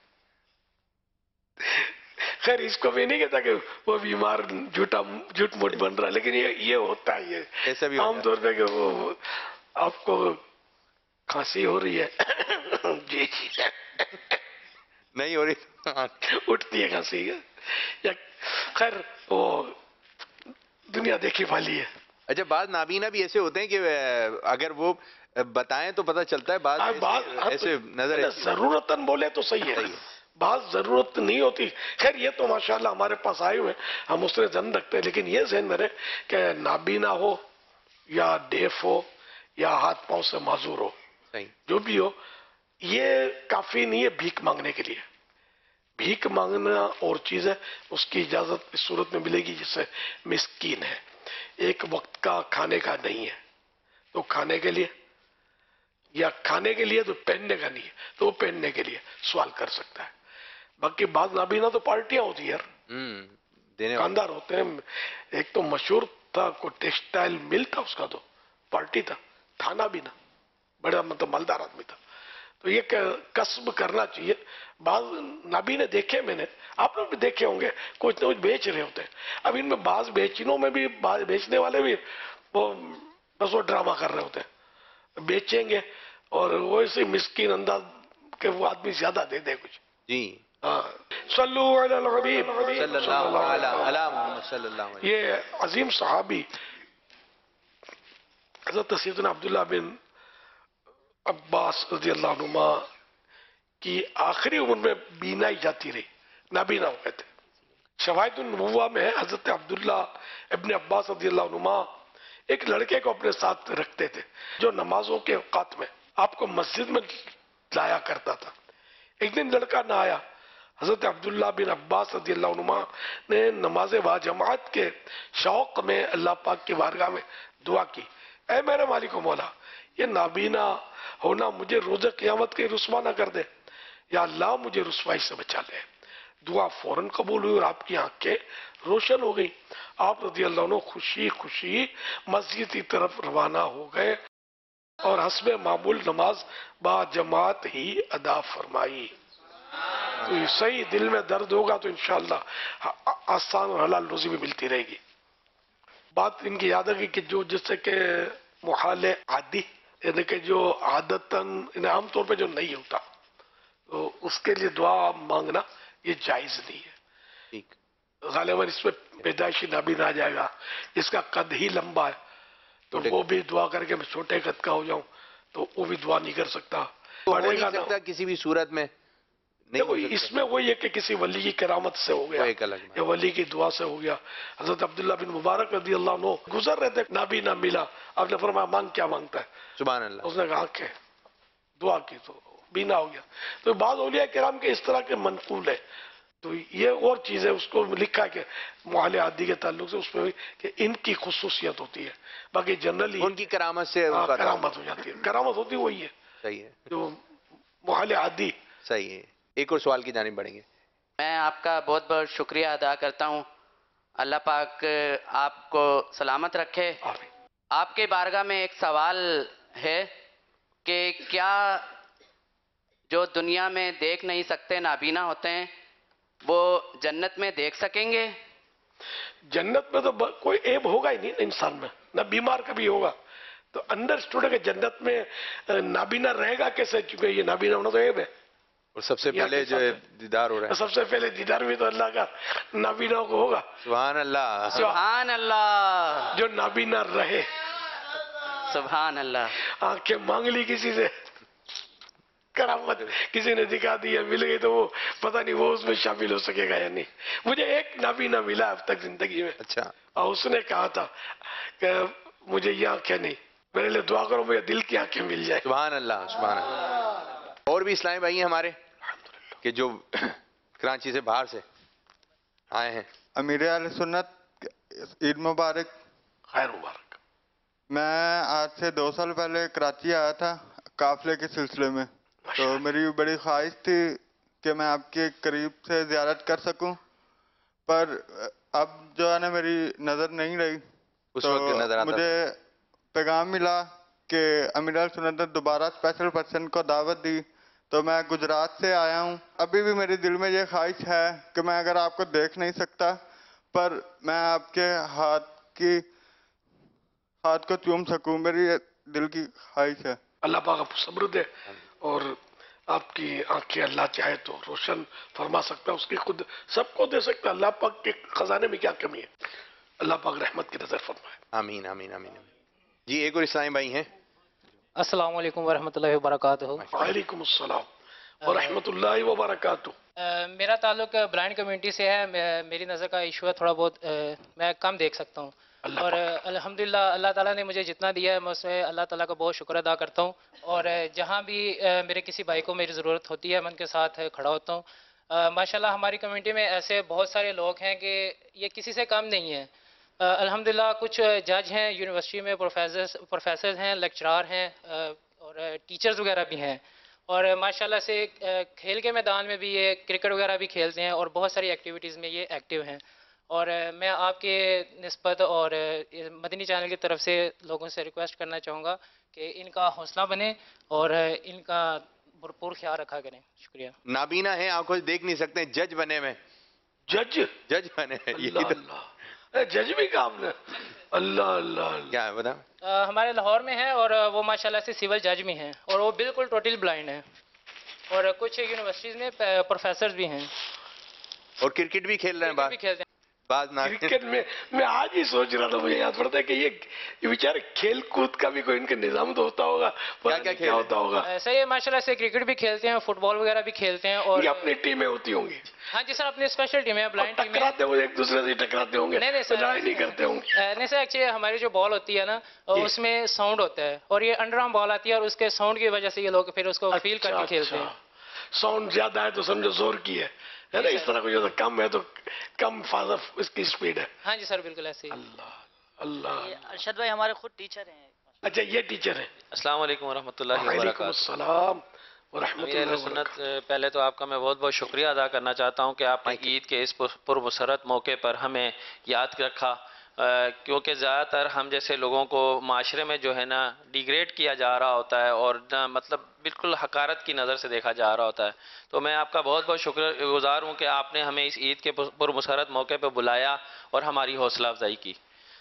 خیر اس کو بھی نہیں کہتا کہ وہ بیمار جھوٹا جھوٹ موٹ بن رہا، لیکن یہ یہ ہوتا ہے، یہ عام طور پہ کہ وہ आपको खांसी हो रही है? जी जी नहीं हो रही उठती है खांसी या खैर वो दुनिया देखी वाली है। अच्छा, बाद नाबीना भी ऐसे होते हैं कि अगर वो बताएं तो पता चलता है, बाद बात ऐसे नजर जरूरतन बोले तो सही है, बात जरूरत नहीं होती। खैर ये तो माशाल्लाह हमारे पास आए हुए हम उसने जन रखते हैं, लेकिन ये जहन में रहे कि नाबीना हो या डेफ हो या हाथ पांव से माजूर हो, जो भी हो, ये काफी नहीं है भीख मांगने के लिए। भीख मांगना और चीज है, उसकी इजाजत इस सूरत में मिलेगी जिससे मिस्कीन है, एक वक्त का खाने का नहीं है तो खाने के लिए, या खाने के लिए तो पहनने का नहीं है तो वो पहनने के लिए सवाल कर सकता है। बाकी बाद नाबीना तो पार्टियां होती है यार, दुकानदार होते हैं। एक तो मशहूर था कोई टेक्सटाइल मिल था, उसका तो पार्टी था, था नाबीना, बड़ा मतलब मालदार आदमी था। तो ये कस्ब करना चाहिए। बाज नाबीने देखे मैंने, आप लोग भी देखे होंगे, कुछ ना कुछ बेच रहे होते हैं। अब इनमें बाज बेचनों में भी बाज बेचने वाले भी वो बस वो ड्रामा कर रहे होते हैं, बेचेंगे और वो ऐसे मिस्कीन अंदाज के वो आदमी ज्यादा दे दे कुछ। जी हाँ, सल्लु अलल हबीब सल्लल्लाहु अला मुहम्मद सल्लल्लाहु अलैहि। ये अजीम सहाबी हज़रत सैयदना अब्दुल्लाह बिन अब्बास रज़ी अल्लाह अनुमा की आखिरी उम्र में बीनाई जाती रही, नाबीना हो गए थे। शवाहिद नबुव्वा में हजरत अब्दुल्लाह इब्न अब्बास रज़ी अल्लाह अनुमा एक लड़के को अपने साथ रखते थे जो नमाजों के औकात में आपको मस्जिद में लाया करता था। एक दिन लड़का ना आया, हजरत अब्दुल्लाह बिन अब्बास रज़ी अल्लाह अनुमा ने नमाज वाजमात के शौक में अल्लाह पाक की बारगाह में दुआ की, ऐ मेरे मालिक मौला, ये नाबीना होना मुझे रोज़े क़यामत के रुस्वा ना कर दे, या अल्लाह मुझे रुस्वाई से बचा ले। दुआ फौरन कबूल हुई और आपकी आंखें रोशन हो गई। आप रज़ी अल्लाह अन्हु खुशी खुशी मस्जिद की तरफ रवाना हो गए और हस्बे मामूल नमाज बा जमात ही अदा फरमाई। तो ये सही दिल में दर्द होगा तो इंशाअल्लाह आसान और हलाल रोजी भी मिलती रहेगी। बात इनकी याद है कि जो जिससे के मुहाल आदि, यानी कि जो आदतन आमतौर पे जो नहीं होता, तो उसके लिए दुआ मांगना ये जायज नहीं है। ठीक, गालिबन इसमें पैदाइशी नाबीना आ जाएगा, इसका कद ही लंबा है, तो वो भी दुआ करके मैं छोटे कद का हो जाऊं तो वो भी दुआ नहीं कर सकता, बढ़ेगा ना किसी भी सूरत में नहीं। देखो इसमें वही है कि किसी वली की करामत से हो गया या वली की दुआ से हो गया। हजरत अब्दुल्लाह बिन मुबारक रज़ी अल्लाह अन्हु गुजर रहे थे, नाबीना मिला, आपने फरमाया मांग क्या मांगता है? सुभान अल्लाह। उसने कहा आंखें, दुआ की तो बीना हो गया। तो बाद औलिया किराम के इस तरह के मनकूल है। तो ये और चीज है, उसको लिखा है कि मुहाले आदि के ताल्लुक से उसमें भी कि इनकी खुसूसियत होती है, बाकी जनरली उनकी करामत से करामत हो जाती है। करामत होती वही है, सही है, जो मुहाले आदि। सही है। एक और सवाल की जानिब बढ़ेंगे। मैं आपका बहुत बहुत शुक्रिया अदा करता हूँ, अल्लाह पाक आपको सलामत रखे। आपके बारगाह में एक सवाल है कि क्या जो दुनिया में देख नहीं सकते नाबीना होते हैं वो जन्नत में देख सकेंगे? जन्नत में तो कोई ऐब होगा ही नहीं इंसान में, ना बीमार कभी होगा। तो अंडरस्टूड है कि जन्नत में नाबीना रहेगा कैसे, क्योंकि ये नाबीना होना तो ऐब है। और सबसे पहले जो दीदार हो रहा है, सबसे पहले दीदार भी तो अल्लाह का नाबीना को होगा। सुभान अल्लाह, सुभान अल्लाह। जो नाबीना रहे, सुभान अल्लाह। आंखें मांग ली किसी से, करामत किसी ने दिखा दी है, मिल गई, तो वो पता नहीं वो उसमें शामिल हो सकेगा या नहीं। मुझे एक नाबीना मिला अब तक जिंदगी में। अच्छा। और उसने कहा था कि मुझे ये आंखें नहीं, मेरे लिए दुआ करो मुझे दिल की आंखें मिल जाए। सुभान अल्लाह, सुभान अल्लाह। और भी इस्लामी भाई हैं हमारे कि जो कराची से बाहर से आए हैं। अमीर अहले सुन्नत, ईद मुबारक। खैर मुबारक। मैं आज से दो साल पहले कराची आया था काफले के सिलसिले में, तो मेरी बड़ी ख्वाहिश थी कि मैं आपके करीब से ज़ियारत कर सकूं, पर अब जो है ना मेरी नज़र नहीं रही। उस तो वक्त नजर आता मुझे पैगाम मिला कि अमीर अहले सुन्नत ने दोबारा स्पेशल पर्सन को दावत दी, तो मैं गुजरात से आया हूँ। अभी भी मेरे दिल में ये ख्वाहिश है कि मैं अगर आपको देख नहीं सकता, पर मैं आपके हाथ की हाथ को चूम सकूं। मेरी दिल की ख्वाहिश है। अल्लाह पाक आपको सब्र दे और आपकी आंखें अल्लाह चाहे तो रोशन फरमा सकता है, उसकी खुद सबको दे सकता है। अल्लाह पाक के खजाने में क्या कमी है, अल्लाह पाक रहमत की नजर फरमाए। आमीन आमीन आमीन आमीन। जी एक और इस्लामी भाई हैं। अस्सलाम वालेकुम वरहमतुल्लाहि वबरकातुहू। वालेकुम अस्सलाम वरहमतुल्लाहि वबरकातुहू। अ, मेरा ताल्लुक ब्लाइंड कम्युनिटी से है। मैं- मेरी नज़र का इशू है थोड़ा बहुत, अ, मैं कम देख सकता हूँ और अ, अल्हम्दुलिल्लाह अल्लाह ताला ने मुझे जितना दिया है मैं उसमें अल्लाह ताला का बहुत शुक्र अदा करता हूँ। और अ, जहाँ भी अ, मेरे किसी भाई को मेरी ज़रूरत होती है मैं उनके साथ खड़ा होता हूँ। अ, माशाल्लाह हमारी कम्युनिटी में ऐसे बहुत सारे लोग हैं कि ये किसी से कम नहीं है। अ, अल्हम्दुलिल्लाह कुछ जज हैं यूनिवर्सिटी में, प्रोफेसर प्रोफेसर हैं, लेक्चरार हैं अ, और टीचर्स वगैरह भी हैं। और माशाल्लाह से अ, खेल के मैदान में भी ये क्रिकेट वगैरह भी खेलते हैं और बहुत सारी एक्टिविटीज़ में ये एक्टिव हैं। और अ, मैं आपके निस्बत और अ, मदनी चैनल की तरफ से लोगों से रिक्वेस्ट करना चाहूँगा कि इनका हौसला बने और अ, इनका भरपूर ख्याल रखा करें। शुक्रिया। नाबीना है, आंखों से देख नहीं सकते, जज बने हुए। जज जज बने हैं। ये अल्लाह तो- अल्लाह, ए, जज भी काम ने अल्लाह अल्लाह। क्या है बता। अ, हमारे लाहौर में है और अ, वो माशाल्लाह से सिविल जज भी हैं और वो बिल्कुल टोटल ब्लाइंड हैं और कुछ यूनिवर्सिटीज़ में प्रोफेसर भी हैं और क्रिकेट भी खेल रहे हैं क्रिकेट भी बात खेलते हैं। बात ना क्रिकेट में मैं आज ही सोच रहा था, मुझे याद पड़ता है कि ये ये बेचारे खेल कूद का भी कोई इनका निजाम तो होता होगा, पता नहीं क्या होता होगा। ऐसा ही माशाल्लाह से क्रिकेट भी खेलते हैं, फुटबॉल वगैरह भी खेलते हैं और ये अपनी टीमें होती होंगी। हाँ जी सर, अपनी स्पेशल टीम है, ब्लाइंड टीम है। टकराते हुए एक दूसरे से टकराते होंगे, नहीं नहीं सर, लड़ाई नहीं करते होंगे। अ, नहीं सर, एक्चुअली हमारी जो बॉल होती है ना उसमें साउंड होता है और ये अंडर आर्म बॉल आती है और उसके साउंड की वजह से ये लोग फिर उसको फील करके खेलते हैं। साउंड ज्यादा है तो समझो जोर की है, है ना। इस तरह को जो कम है तो कम फादर इसकी स्पीड है। हाँ जी सर, बिल्कुल ऐसे ही। अल्लाह अल्लाह। अरशद भाई हमारे खुद टीचर हैं। अच्छा ये टीचर है। अस्सलाम वालेकुम वरहमतुल्लाहि वालेकुम वबरकातुहू। अस्सलाम अमीर वरहमतुल्लाहि अहले सुन्नत, पहले तो आपका मैं बहुत बहुत शुक्रिया अदा करना चाहता हूँ कि आपने ईद के इस पुरमसरत मौके पर हमें याद रखा, क्योंकि ज़्यादातर हम जैसे लोगों को माशरे में जो है ना डिग्रेड किया जा रहा होता है और ना मतलब बिल्कुल हकारत की नज़र से देखा जा रहा होता है। तो मैं आपका बहुत बहुत शुक्रगुजार हूँ कि आपने हमें इस ईद के पुरमसरत मौके पर बुलाया और हमारी हौसला अफजाई की।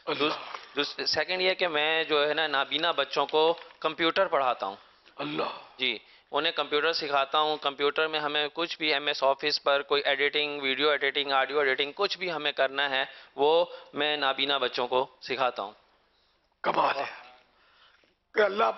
सेकंड ये कि मैं जो है ना नाबीना बच्चों को कंप्यूटर पढ़ाता हूँ। अल्लाह जी, उन्हें कंप्यूटर सिखाता हूँ। कंप्यूटर में हमें कुछ भी एम एस ऑफिस पर कोई editing, video editing, audio editing कुछ भी हमें करना है वो मैं नाबीना बच्चों को सिखाता हूँ। कमाल है कि अल्लाह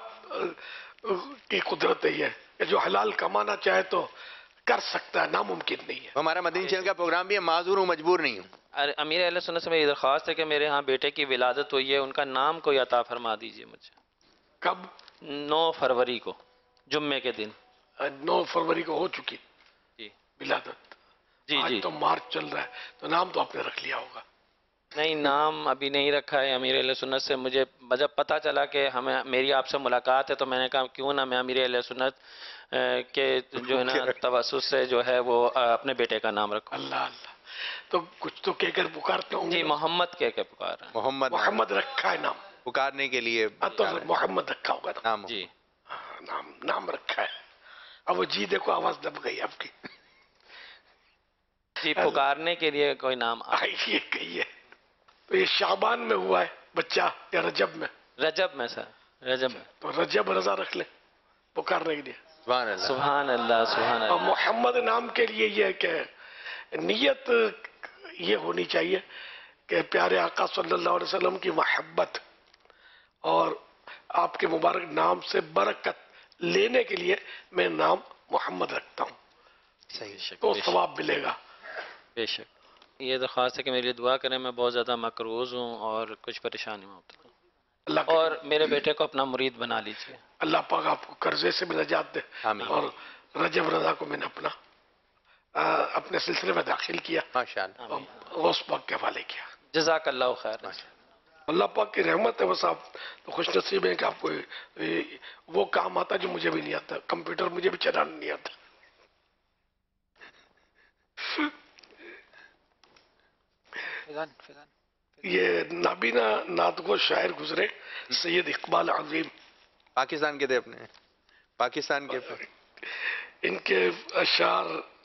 की कुदरत ही है कि जो हलाल कमाना चाहे तो कर सकता है, नामुमकिन नहीं है। हमारा मदनी चैनल का प्रोग्राम भी है, माजूर हूँ मजबूर नहीं हूँ। अरे अमीर अहले सुन्नत से मेरी दरख्वास्त है कि मेरे यहाँ बेटे की विलादत हुई है, उनका नाम कोई अता फरमा दीजिए मुझे। कब? नौ फरवरी को, जुम्मे के दिन। नौ फरवरी को हो चुकी जी विलादत। जी आज जी तो मार्च चल रहा है तो नाम तो आपने रख लिया होगा। नहीं, नाम अभी नहीं रखा है। अमीर अहले सुन्नत से मुझे जब पता चला कि हमें मेरी आपसे मुलाकात है तो मैंने कहा क्यों ना मैं अमीर अहले सुन्नत के जो है ना तवस्सुस से जो है वो अपने बेटे का नाम रखूं। अल्लाह अल्लाह, तो कुछ तो कहकर पुकारते होंगे। जी, मोहम्मद कह के पुकार रहे हैं। मोहम्मद मोहम्मद रखा है नाम पुकारने के लिए। तो मोहम्मद रखा होगा ना नाम जी, नाम नाम रखा है। अब वो जी देखो आवाज दब गई आपकी। जी, पुकारने के लिए कोई नाम ये कही है। तो ये शाबान में हुआ है बच्चा या रजब में? रजब में सर, रजब में। तो रजब रजा रख ले पुकारने के लिए। सुभान अल्लाह सुभान अल्लाह सुभान और अल्लाह। मोहम्मद नाम के लिए ये कि नियत ये होनी चाहिए कि प्यारे आका सल्लल्लाहु अलैहि वसल्लम की मोहब्बत और आपके मुबारक नाम से बरकत लेने के लिए मैं नाम मोहम्मद रखता हूँ। सही, तो सवाब मिलेगा। बेशक। ये दरख्वास्त है कि मेरे लिए दुआ करें, मैं बहुत ज़्यादा मकरूज़ हूँ और कुछ परेशानी में होता हूँ और मेरे बेटे को अपना मुरीद बना लीजिए। अल्लाह पाक आपको कर्जे से भी नजात दे। और रजब रजा को मैंने अपना आ, अपने सिलसिले में दाखिल किया, माशाअल्लाह, गौस पाक के हवाले किया। जज़ाकल्लाहु खैर। अल्लाह पाक की रहमत है, बस आप तो खुश नसीब है कि आपको वो काम आता जो मुझे भी नहीं आता। कंप्यूटर मुझे भी चलाना नहीं आता। फिजान, फिजान। ये नाबीना नातगो शायर गुजरे सैयद इकबाल अजीम, पाकिस्तान के थे, अपने पाकिस्तान के। इनके अशार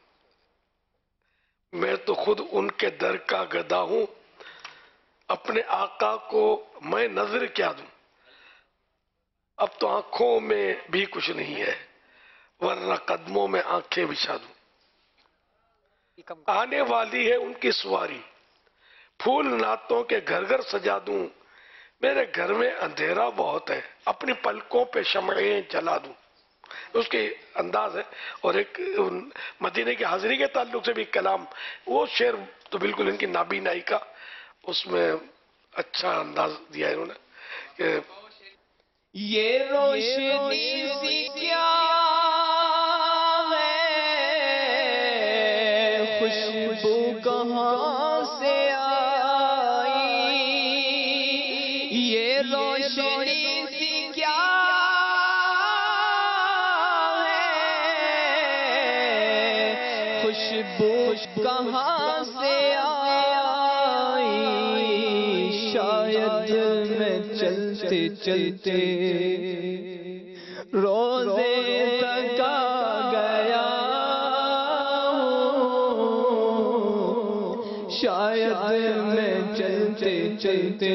मैं तो खुद उनके दर का गदा हूं, अपने आका को मैं नजर क्या दूं। اب تو آنکھوں میں بھی کچھ نہیں ہے ورنہ قدموں میں آنکھیں بچھا دوں. آنے والی ہے ان کی سواری پھول نعتوں کے گھر گھر سجا دوں. میرے گھر میں اندھیرا بہت ہے اپنی پلکوں پہ شمعیں جلا دوں. اس کے انداز ہے. اور ایک مدینے کی حاضری کے تعلق سے بھی کلام, وہ شعر تو بالکل ان کی نابینائی کا, اس میں اچھا انداز دیا ہے انہوں نے کہ یہ روشنی سی کیا ہے, خوشبو کہاں سے آئی, یہ روشنی سی کیا ہے, خوشبو کہاں سے آئی, شاید میں چلتے چلتے روزے تک آ گیا ہوں, شاید میں چلتے چلتے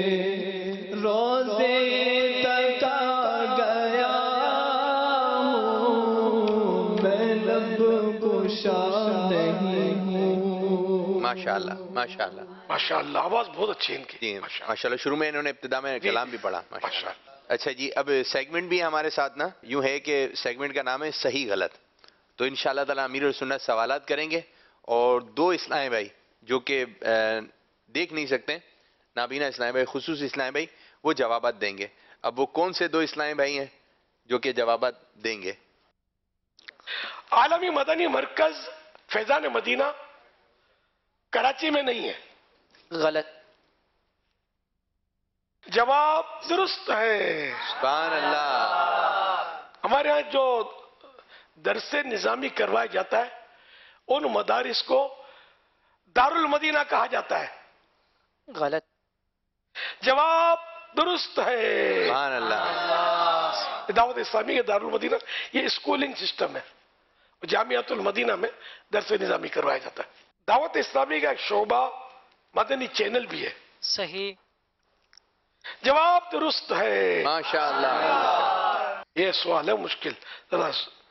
روزے تک آ گیا ہوں, میں لب گشا نہیں ہوں. ماشاءاللہ ماشاءاللہ ماشاءاللہ, آواز بہت اچھی ہے ان کی. جی ماشاءاللہ. شروع میں انہوں نے ابتدا میں کلام بھی پڑھا ماشاءاللہ. اچھا جی, اب سیگمنٹ بھی ہمارے ساتھ نا, یوں ہے کہ سیگمنٹ کا نام ہے صحیح غلط. تو انشاءاللہ تعالی امیر السنت سوالات کریں گے اور دو اسلام بھائی جو کہ دیکھ نہیں سکتے, نابینا اسلام بھائی, خصوص اسلام بھائی, وہ جوابات دیں گے. اب وہ کون سے دو اسلام بھائی ہیں جو کہ جوابات دیں گے؟ عالمی مدنی مرکز فیضان مدینہ کراچی میں نہیں ہے. غلط. جواب درست ہے. سبحان اللہ. ہمارے ہاں جو درس نظامی کروایا جاتا ہے ان مدارس کو دارالمدینہ کہا جاتا ہے. غلط. جواب درست ہے. سبحان اللہ. دعوت اسلامی کے دارالمدینہ یہ اسکولنگ سسٹم ہے, جامعۃ المدینہ میں درس نظامی کروایا جاتا ہے. دعوت اسلامی کا ایک شعبہ مدنی چینل بھی ہے. صحیح. جواب درست ہے. ماشاءاللہ. یہ سوال ہے مشکل, ذرا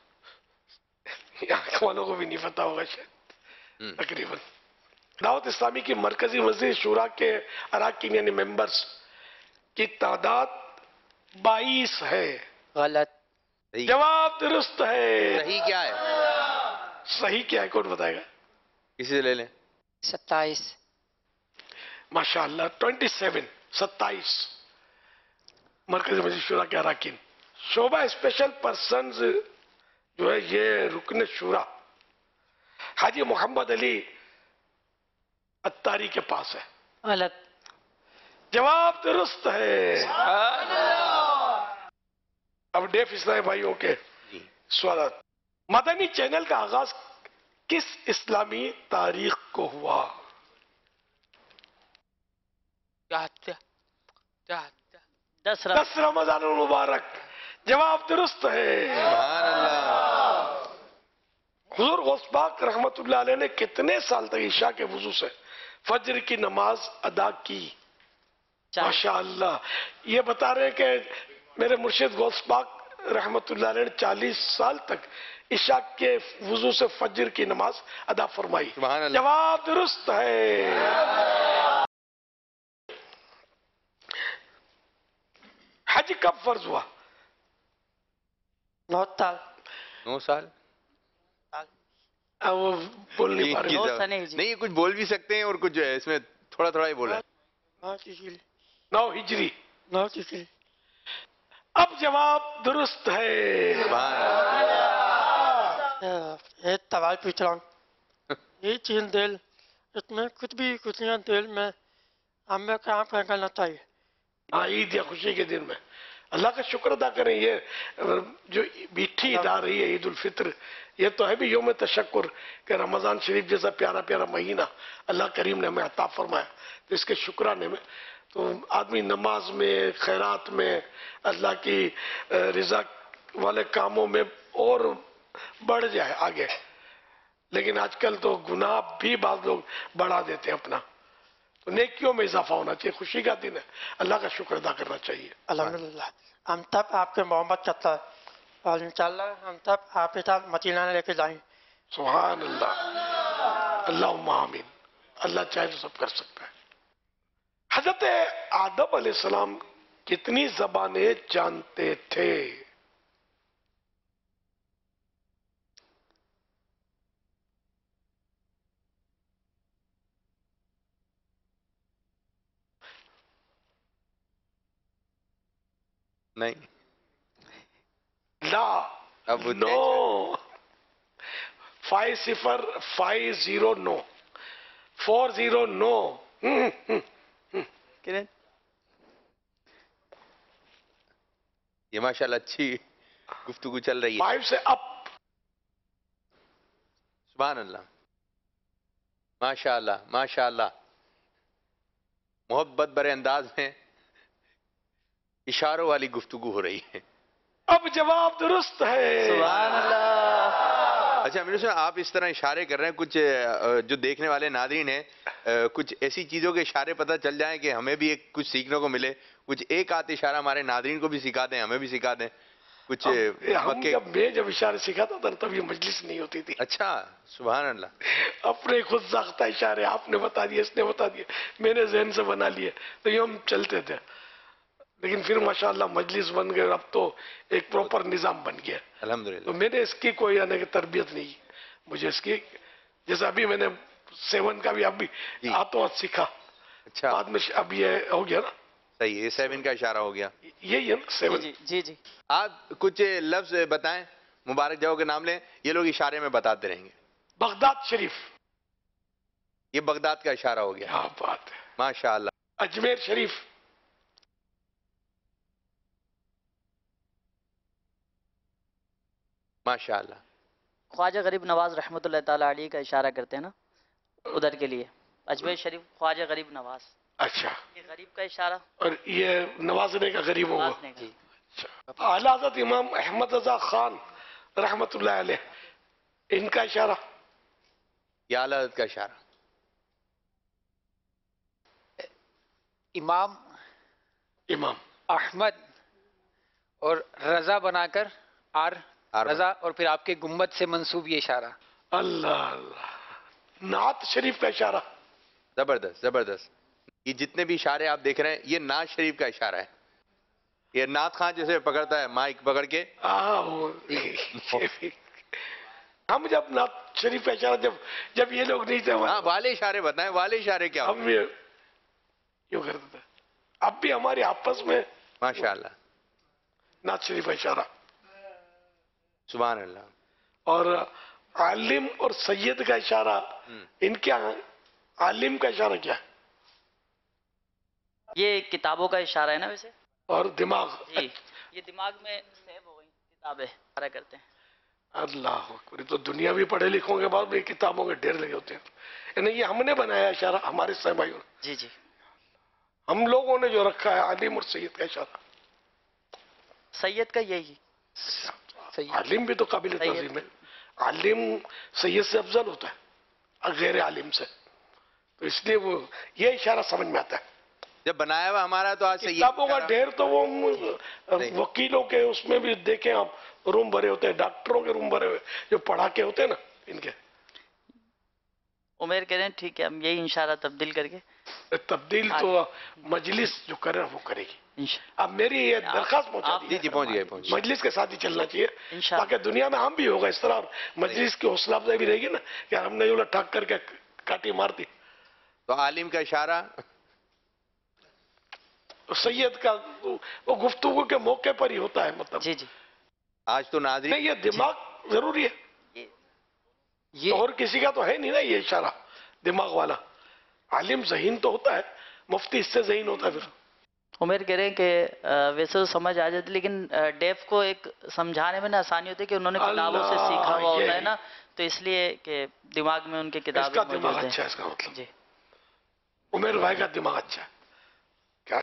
یہاں والوں کو بھی نہیں پتا ہوگا شاید تقریباً. دعوت اسلامی کی مرکزی مسجد شورا کے اراکین یعنی ممبرز کی تعداد بائیس ہے. غلط. جواب درست ہے. صحیح کیا ہے؟ صحیح کیا ہے کون بتائے گا؟ کسی سے لے لیں. ستائیس. ماشاءاللہ. ٹوینٹی سیون, ستائیس مرکزی مسجد شورا کے اراکین. شعبہ اسپیشل پرسنز جو ہے یہ رکن شورا حاجی محمد علی اتاری کے پاس ہے. غلط. جواب درست ہے. اب ڈیف اسلامی بھائیوں کے سوالات. مدنی چینل کا آغاز کس اسلامی تاریخ کو ہوا؟ دس دس رمضان المبارک. جواب درست ہے. سبحان اللہ. حضور غوث پاک رحمت اللہ علیہ نے کتنے سال تک عشاء کے وضو سے فجر کی نماز ادا کی؟ ماشاءاللہ. یہ بتا رہے ہیں کہ میرے مرشد غوث پاک رحمت اللہ علیہ نے چالیس سال تک عشاء کے وضو سے فجر کی نماز ادا فرمائی. جواب درست ہے. حج کب فرض ہوا؟ نو سال. نو سال. وہ بول نہیں پا رہے. نہیں, کچھ بول بھی سکتے ہیں اور کچھ اس میں تھوڑا تھوڑا ہی بولا. نو ہجری. نو ہجری. اب جواب درست ہے. ایک سوال پوچھ رہا ہوں. یہ چین دل اس میں کچھ بھی کچھ نہیں دل میں ہمیں کام کرنا چاہیے. ہاں, عید یا خوشی کے دن میں اللہ کا شکر ادا کریں. یہ جو میٹھی عید آ رہی ہے عید الفطر, یہ تو ہے بھی یوم تشکر کہ رمضان شریف جیسا پیارا پیارا مہینہ اللہ کریم نے ہمیں عطا فرمایا, تو اس کے شکرانے میں تو آدمی نماز میں, خیرات میں, اللہ کی رضا والے کاموں میں اور بڑھ جائے آگے. لیکن آج کل تو گناہ بھی بعض لوگ بڑھا دیتے ہیں اپنا. تو نیکیوں میں اضافہ ہونا چاہیے. خوشی کا دن ہے, اللہ کا شکر ادا کرنا چاہیے. الحمدللہ. हम तब आपके मोहब्बत करता है और इंशाल्लाह हम तब आपके साथ मदीना लेके जाएंगे। सुभान अल्लाह, अल्लाहुम्मा आमीन। अल्लाह चाहे तो सब कर सकता है। हजरत आदम अलैहिस्सलाम कितनी जबानें जानते थे? नहीं, ला, अब वो नो, फाइव सिफर फाइव जीरो नो, फोर जीरो नो। किरण, ये माशाल्लाह अच्छी गुफ्तगू चल रही है। फाइव से अप। सुभान अल्लाह, माशाल्लाह माशाल्लाह। मोहब्बत भरे अंदाज में इशारों वाली गुफ्तगू हो रही है। अब जवाब दुरुस्त है। सुभान अल्लाह। अच्छा मेरे से आप इस तरह इशारे कर रहे हैं, कुछ अ, जो देखने वाले नाज़रीन हैं, अ, कुछ ऐसी चीजों के इशारे पता चल जाएं कि हमें भी एक कुछ सीखने को मिले। कुछ एक आध इशारा हमारे नाज़रीन को भी सिखा दें, हमें भी सिखा दें कुछ। हम मक्के जब मैं जब इशारे सिखाता था तब ये मजलिस नहीं होती थी। अच्छा, सुभान अल्लाह। अपने खुद साख्ता इशारे आपने बता दिए, इसने बता दिए, मैंने जहन से बना लिए, तो ये हम चलते थे। लेकिन फिर माशाल्लाह मजलिस बन गए, अब तो एक प्रॉपर निजाम बन गया अल्हम्दुलिल्लाह। तो मैंने इसकी कोई यानी कि तरबियत नहीं की मुझे इसकी। जैसे अभी मैंने सेवन का भी अभी हाथों हाथ सीखा। अच्छा, बाद में अब ये हो गया ना। सही है, सेवन का इशारा हो गया। यही है ना सेवन। जी जी जी। आप कुछ लफ्ज बताएं, मुबारक जगहों के नाम लें, ये लोग इशारे में बताते रहेंगे। बगदाद शरीफ, ये बगदाद का इशारा हो गया। क्या बात है, माशाअल्लाह। अजमेर शरीफ, माशाअल्लाह। ख्वाजा गरीब नवाज रहमतुल्लाह ताला अलैह का इशारा करते हैं ना, उधर के लिए अजमेर शरीफ ख्वाजा गरीब नवाज। अच्छा, ये गरीब का इशारा और ये नवाजने का गरीब होगा। नवाजने का। आला हज़रत इमाम अहमद रजा खान रहमतुल्लाह अलैह, इनका इशारा, ये आला हज़रत का इशारा। इमाम इमाम अहमद और रजा बनाकर आर रजा, और फिर आपके गुम्बद से मंसूब ये इशारा। अल्लाह अल्लाह। नात शरीफ का इशारा। जबरदस्त जबरदस्त। ये जितने भी इशारे आप देख रहे हैं, ये नात शरीफ का इशारा है। ये नात खान जैसे पकड़ता है माइक पकड़ के। हम जब नात शरीफ का इशारा, जब जब ये लोग नहीं थे, हाँ, वाले इशारे बताएं, वाले इशारे क्या? हम ये क्यों करते थे, अब भी हमारे आपस में माशाअल्लाह। नात शरीफ का इशारा। सुभान अल्लाह। और आलिम और सैयद का इशारा, इनके आलिम का इशारा क्या है? ये किताबों का इशारा है ना वैसे। और दिमाग, जी, ये दिमाग में सेव हो गई किताबें इशारा करते हैं। अल्लाह अकबर। तो दुनिया भी पढ़े लिखों के बाद भी किताबों के ढेर लगे होते हैं। यानी ये हमने बनाया इशारा, हमारे सहबाइयों ने। जी जी, हम लोगों ने जो रखा है आलिम और सैयद का इशारा। सैयद का यही, आलिम भी तो काबिल तज़ीम है। आलिम सैयद से अफजल होता है गैर आलिम से, तो इसलिए वो ये इशारा समझ में आता है। जब बनाया हुआ हमारा तो आज किताबों का ढेर तो वो वकीलों के उसमें भी देखें आप, रूम भरे होते हैं, डॉक्टरों के रूम भरे हुए, जो पढ़ा के होते हैं ना इनके। उमेर कह रहे हैं ठीक है, हम यही इशारा तब्दील करके तब्दील तो मजलिस जो करे वो करेगी। अब मेरी ये दरखास्त पहुंचा दी। जी जी, पहुंच गए पहुंच गए। मजलिस के साथ ही चलना चाहिए, ताकि दुनिया में हम भी होगा इस तरह, और मजलिस की हौसला अफजाई भी रहेगी ना कि हमने जो ठग करके काटी मार दी। तो आलिम का इशारा, सैयद का वो गुफ्तगू के मौके पर ही होता है। मतलब जी जी, आज तो नाज़रीन, नहीं, ये दिमाग जरूरी है, ये तो और किसी का तो है नहीं ना ये इशारा दिमाग वाला। आलिम ज़हीन तो होता है, मुफ्ती इससे ज़हीन होता है। फिर उमेर कह रहे हैं कि वैसे तो समझ आ जाती, लेकिन डेफ को एक समझाने में ना आसानी होती है कि उन्होंने किताबों से सीखा हुआ होता है ना, तो इसलिए कि दिमाग में उनके किताबें मौजूद दिमाग हैं। अच्छा है इसका मतलब। जी, उमेर भाई का दिमाग अच्छा है। क्या?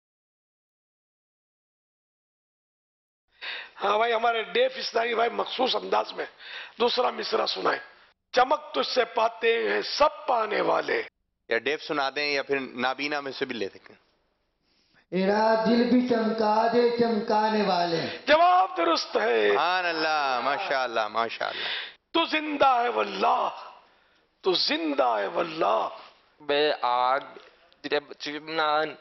हाँ भाई, हमारे डेफ इस्लामी भाई मखसूस अंदाज में दूसरा मिसरा सुनाए। चमक तुझसे पाते हैं सब पाने वाले। या डेफ सुना दें या फिर नाबीना में से भी ले सकते हैं। मेरा दिल भी चमका दे चमकाने वाले। जवाब दुरुस्त है। सुभान अल्लाह, माशाअल्लाह माशाअल्लाह। तू जिंदा है वल्लाह, तू जिंदा है वल्लाह। बे आग चिमनान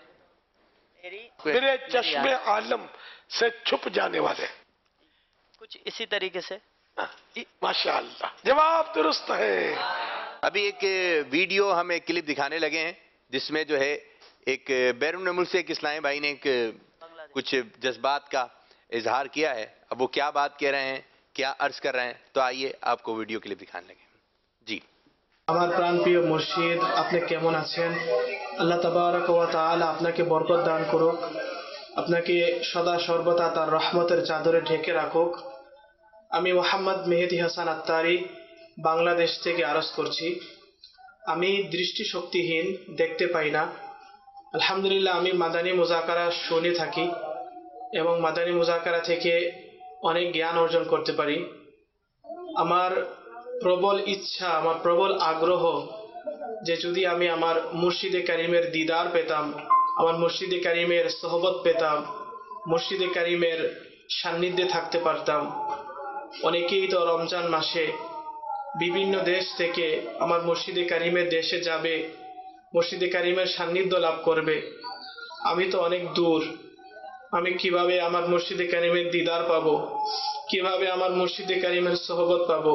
मेरे चश्मे आलम से छुप जाने वाले। कुछ इसी तरीके से। माशाअल्लाह, जवाब दुरुस्त है। अभी एक वीडियो हम एक क्लिप दिखाने लगे हैं जिसमें जो है एक बैरून मुल्क से एक इस्लामी भाई ने एक कुछ जज्बात का इजहार किया है। अब वो क्या बात कह रहे हैं, क्या अर्ज कर रहे हैं, तो आइए आपको वीडियो क्लिप दिखाने लगे। जी। আমার প্রাণপ্রিয় মুর্শিদ, আপনি কেমন আছেন? আল্লাহ তাবারক ওয়া তাআলা আপনাকে বরকত দান করুক, আপনাকে সদা সর্বদা তার রহমতের চাদরে ঢেকে রাখুক। আমি মোহাম্মদ মেহেদি হাসান আত্তারি বাংলাদেশ থেকে আরজ করছি। আমি দৃষ্টিশক্তিহীন, দেখতে পাই না। আলহামদুলিল্লাহ আমি মাদানী মুজাকারা শুনে থাকি এবং মাদানী মুজাকারা থেকে অনেক জ্ঞান অর্জন করতে পারি। আমার প্রবল ইচ্ছা, আমার প্রবল আগ্রহ যে যদি আমি আমার মুর্শিদে কারিমের দিদার পেতাম, আমার মুর্শিদে কারিমের সোহবত পেতাম, মুর্শিদে কারিমের সান্নিধ্যে থাকতে পারতাম। অনেকেই তো রমজান মাসে বিভিন্ন দেশ থেকে আমার মুর্শিদে কারিমের দেশে যাবে, মুর্শিদে কারিমের সান্নিধ্য লাভ করবে। আমি তো অনেক দূর, আমি কিভাবে আমার মুর্শিদে কারিমের দিদার পাবো, কিভাবে আমার মুর্শিদে কারিমের সোহবত পাবো?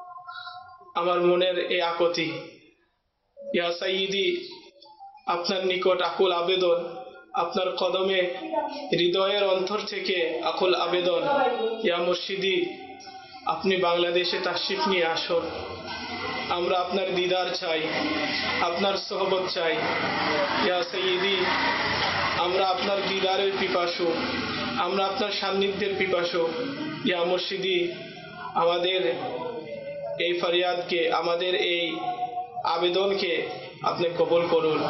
আমার মনের এই আকুতি, ইয়া সাইয়্যিদি, আপনার নিকট আকুল আবেদন, আপনার কদমে হৃদয়ের অন্তর থেকে আকুল আবেদন, ইয়া মুর্শিদি, আপনি বাংলাদেশে তাশরিফ নিয়ে আসুন। আমরা আপনার দিদার চাই, আপনার সোহবত চাই। ইয়া সাইয়্যিদি, আমরা আপনার দিদারের পিপাসু, আমরা আপনার সান্নিধ্যের পিপাসু। ইয়া মুর্শিদি, আমাদের এই ফরিয়াদকে, আমাদের এই আবেদনকে আপনি কবুল করুন।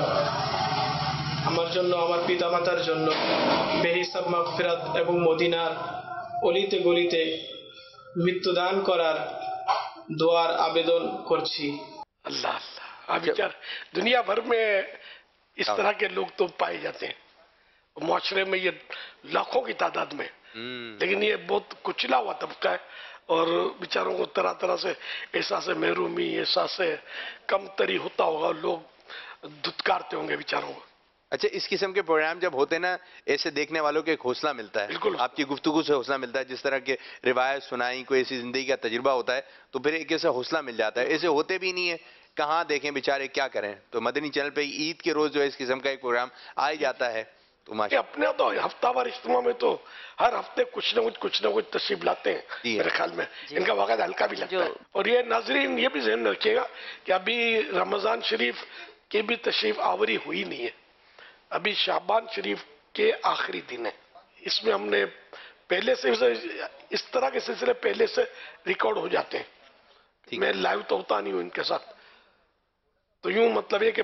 আমার জন্য, আমার পিতামাতার জন্য বেহিসাব মাগফিরাত এবং মদিনার অলিতে গলিতে মৃত্যুদান করার দোয়ার আবেদন করছি। अल्लाह अल्लाह। अब यार दुनिया भर में इस तरह के लोग तो पाए जाते हैं मुआशरे में, ये लाखों की तादाद में, लेकिन ये बहुत कुचला हुआ तबका है और बेचारों को तरह तरह से एहसास महरूमी, एहसास कमतरी होता होगा, लोग धुतकारते होंगे बेचारों को। अच्छा, इस किस्म के प्रोग्राम जब होते हैं ना, ऐसे देखने वालों को एक हौसला मिलता है, आपकी गुफ्तगू से हौसला मिलता है। जिस तरह के रिवायत सुनाई, कोई ऐसी जिंदगी का तजुर्बा होता है तो फिर एक ऐसा हौसला मिल जाता है। ऐसे होते भी नहीं है, कहाँ देखें बेचारे, क्या करें। तो मदनी चैनल पे ईद के रोज जो है इस किस्म का एक प्रोग्राम आ ही जाता है। तो माशा अपने तो हफ्तावार इज्तिमा में तो हर हफ्ते कुछ न कुछ कुछ न कुछ तशरीफ लाते हैं मेरे ख्याल में, इनका वक़्त हल्का भी लगता है। और ये नाजरीन ये भी ज़हन रखिएगा कि अभी रमज़ान शरीफ की भी तशरीफ आवरी हुई नहीं है, अभी शाबान शरीफ के आखिरी दिन है। इसमें हमने पहले से इस तरह के सिलसिले पहले से रिकॉर्ड हो जाते हैं। मैं लाइव तो होता नहीं हूँ इनके साथ, तो यूं मतलब ये कि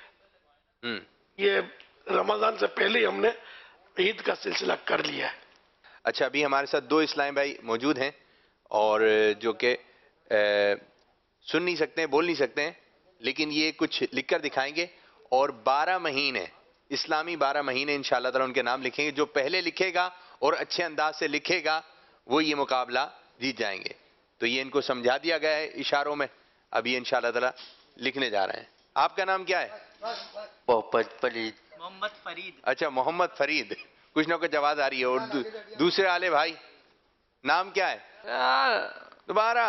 ये रमजान से पहले ही हमने ईद का सिलसिला कर लिया है। अच्छा, अभी हमारे साथ दो इस्लामी भाई मौजूद हैं और जो कि सुन नहीं सकते हैं, बोल नहीं सकते हैं, लेकिन ये कुछ लिख कर दिखाएंगे और बारह महीने इस्लामी बारह महीने इंशाअल्लाह ताला उनके नाम लिखेंगे। जो पहले लिखेगा और अच्छे अंदाज से लिखेगा वो ये मुकाबला जीत जाएंगे। तो ये इनको समझा दिया गया है इशारों में, अब ये इंशाअल्लाह ताला लिखने जा रहे हैं। आपका नाम क्या है? मोहम्मद फरीद। मोहम्मद फरीद। अच्छा, मोहम्मद फरीद, कुछ ना कुछ आवाज आ रही है। और दू, दूसरे वाले भाई नाम क्या है? दोबारा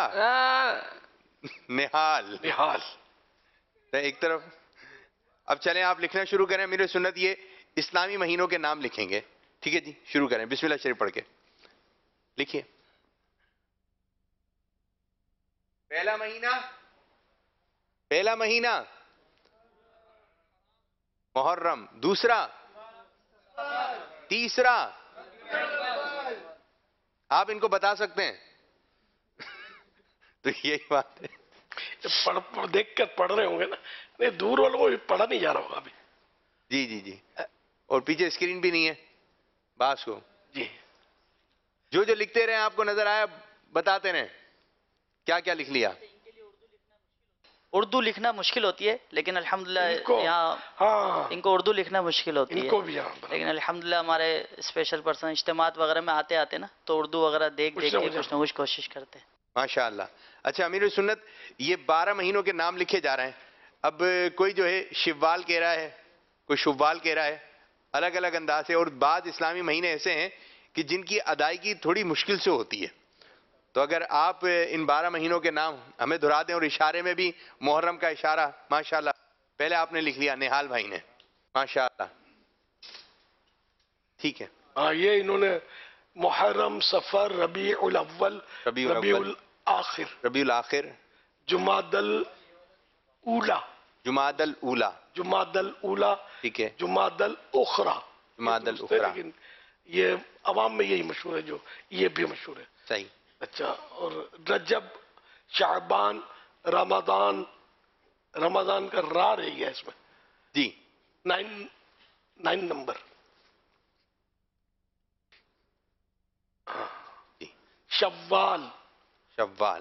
निहाल। निहाल। तो एक तरफ, अब चलें आप लिखना शुरू करें। मेरे सुन्नत ये इस्लामी महीनों के नाम लिखेंगे, ठीक है जी? शुरू करें, बिस्मिल्लाह शरीफ पढ़ के लिखिए। पहला महीना, पहला महीना मुहर्रम। दूसरा, तीसरा, आप इनको बता सकते हैं? तो यही बात है, पढ़, पढ़ देख कर पढ़ रहे होंगे ना, नहीं दूर वालों को पढ़ा नहीं जा रहा होगा अभी। जी जी जी, और पीछे स्क्रीन भी नहीं है बास को जी। जो जो लिखते रहे आपको नजर आया बताते रहे, क्या क्या लिख लिया? اردو لکھنا مشکل ہوتی ہے لیکن الحمدللہ इनको یہاں हाँ ان کو اردو لکھنا مشکل ہوتی ہے इनको भी यहाँ لیکن الحمدللہ ہمارے اسپیشل پرسن اجتماعات وغیرہ میں آتے آتے نا تو اردو وغیرہ دیکھ کچھ دیکھ نہ کے کچھ کچھ نہ کچھ کوشش کرتے ہیں. ماشاء اللہ. اچھا امیر سنت یہ بارہ مہینوں کے نام لکھے جا رہے ہیں. اب کوئی جو ہے شوال کہہ رہا ہے, کوئی شوال کہہ رہا ہے, الگ الگ انداز سے, اور بعض اسلامی مہینے ایسے ہیں کہ جن کی ادائیگی تھوڑی مشکل سے ہوتی ہے. تو اگر آپ ان بارہ مہینوں کے نام ہمیں دہرا دیں, اور اشارے میں بھی محرم کا اشارہ ماشاءاللہ پہلے آپ نے لکھ لیا نہال بھائی نے, ماشاءاللہ ٹھیک ہے. ہاں یہ انہوں نے محرم, صفر, ربیع الاول, ربیع ربیع الاول, الاخر, ربیع الاخر, جماد الاولا, جماد الاولا, جماد الاولا, ٹھیک ہے, جماد الاخرى, جماد الاخرى, لیکن یہ عوام میں یہی مشہور ہے, جو یہ بھی مشہور ہے. صحیح. اچھا, اور رجب, شعبان, رمضان, رمضان کا را رہ گیا اس میں جی, نائن نائن نمبر. شوال, شوال,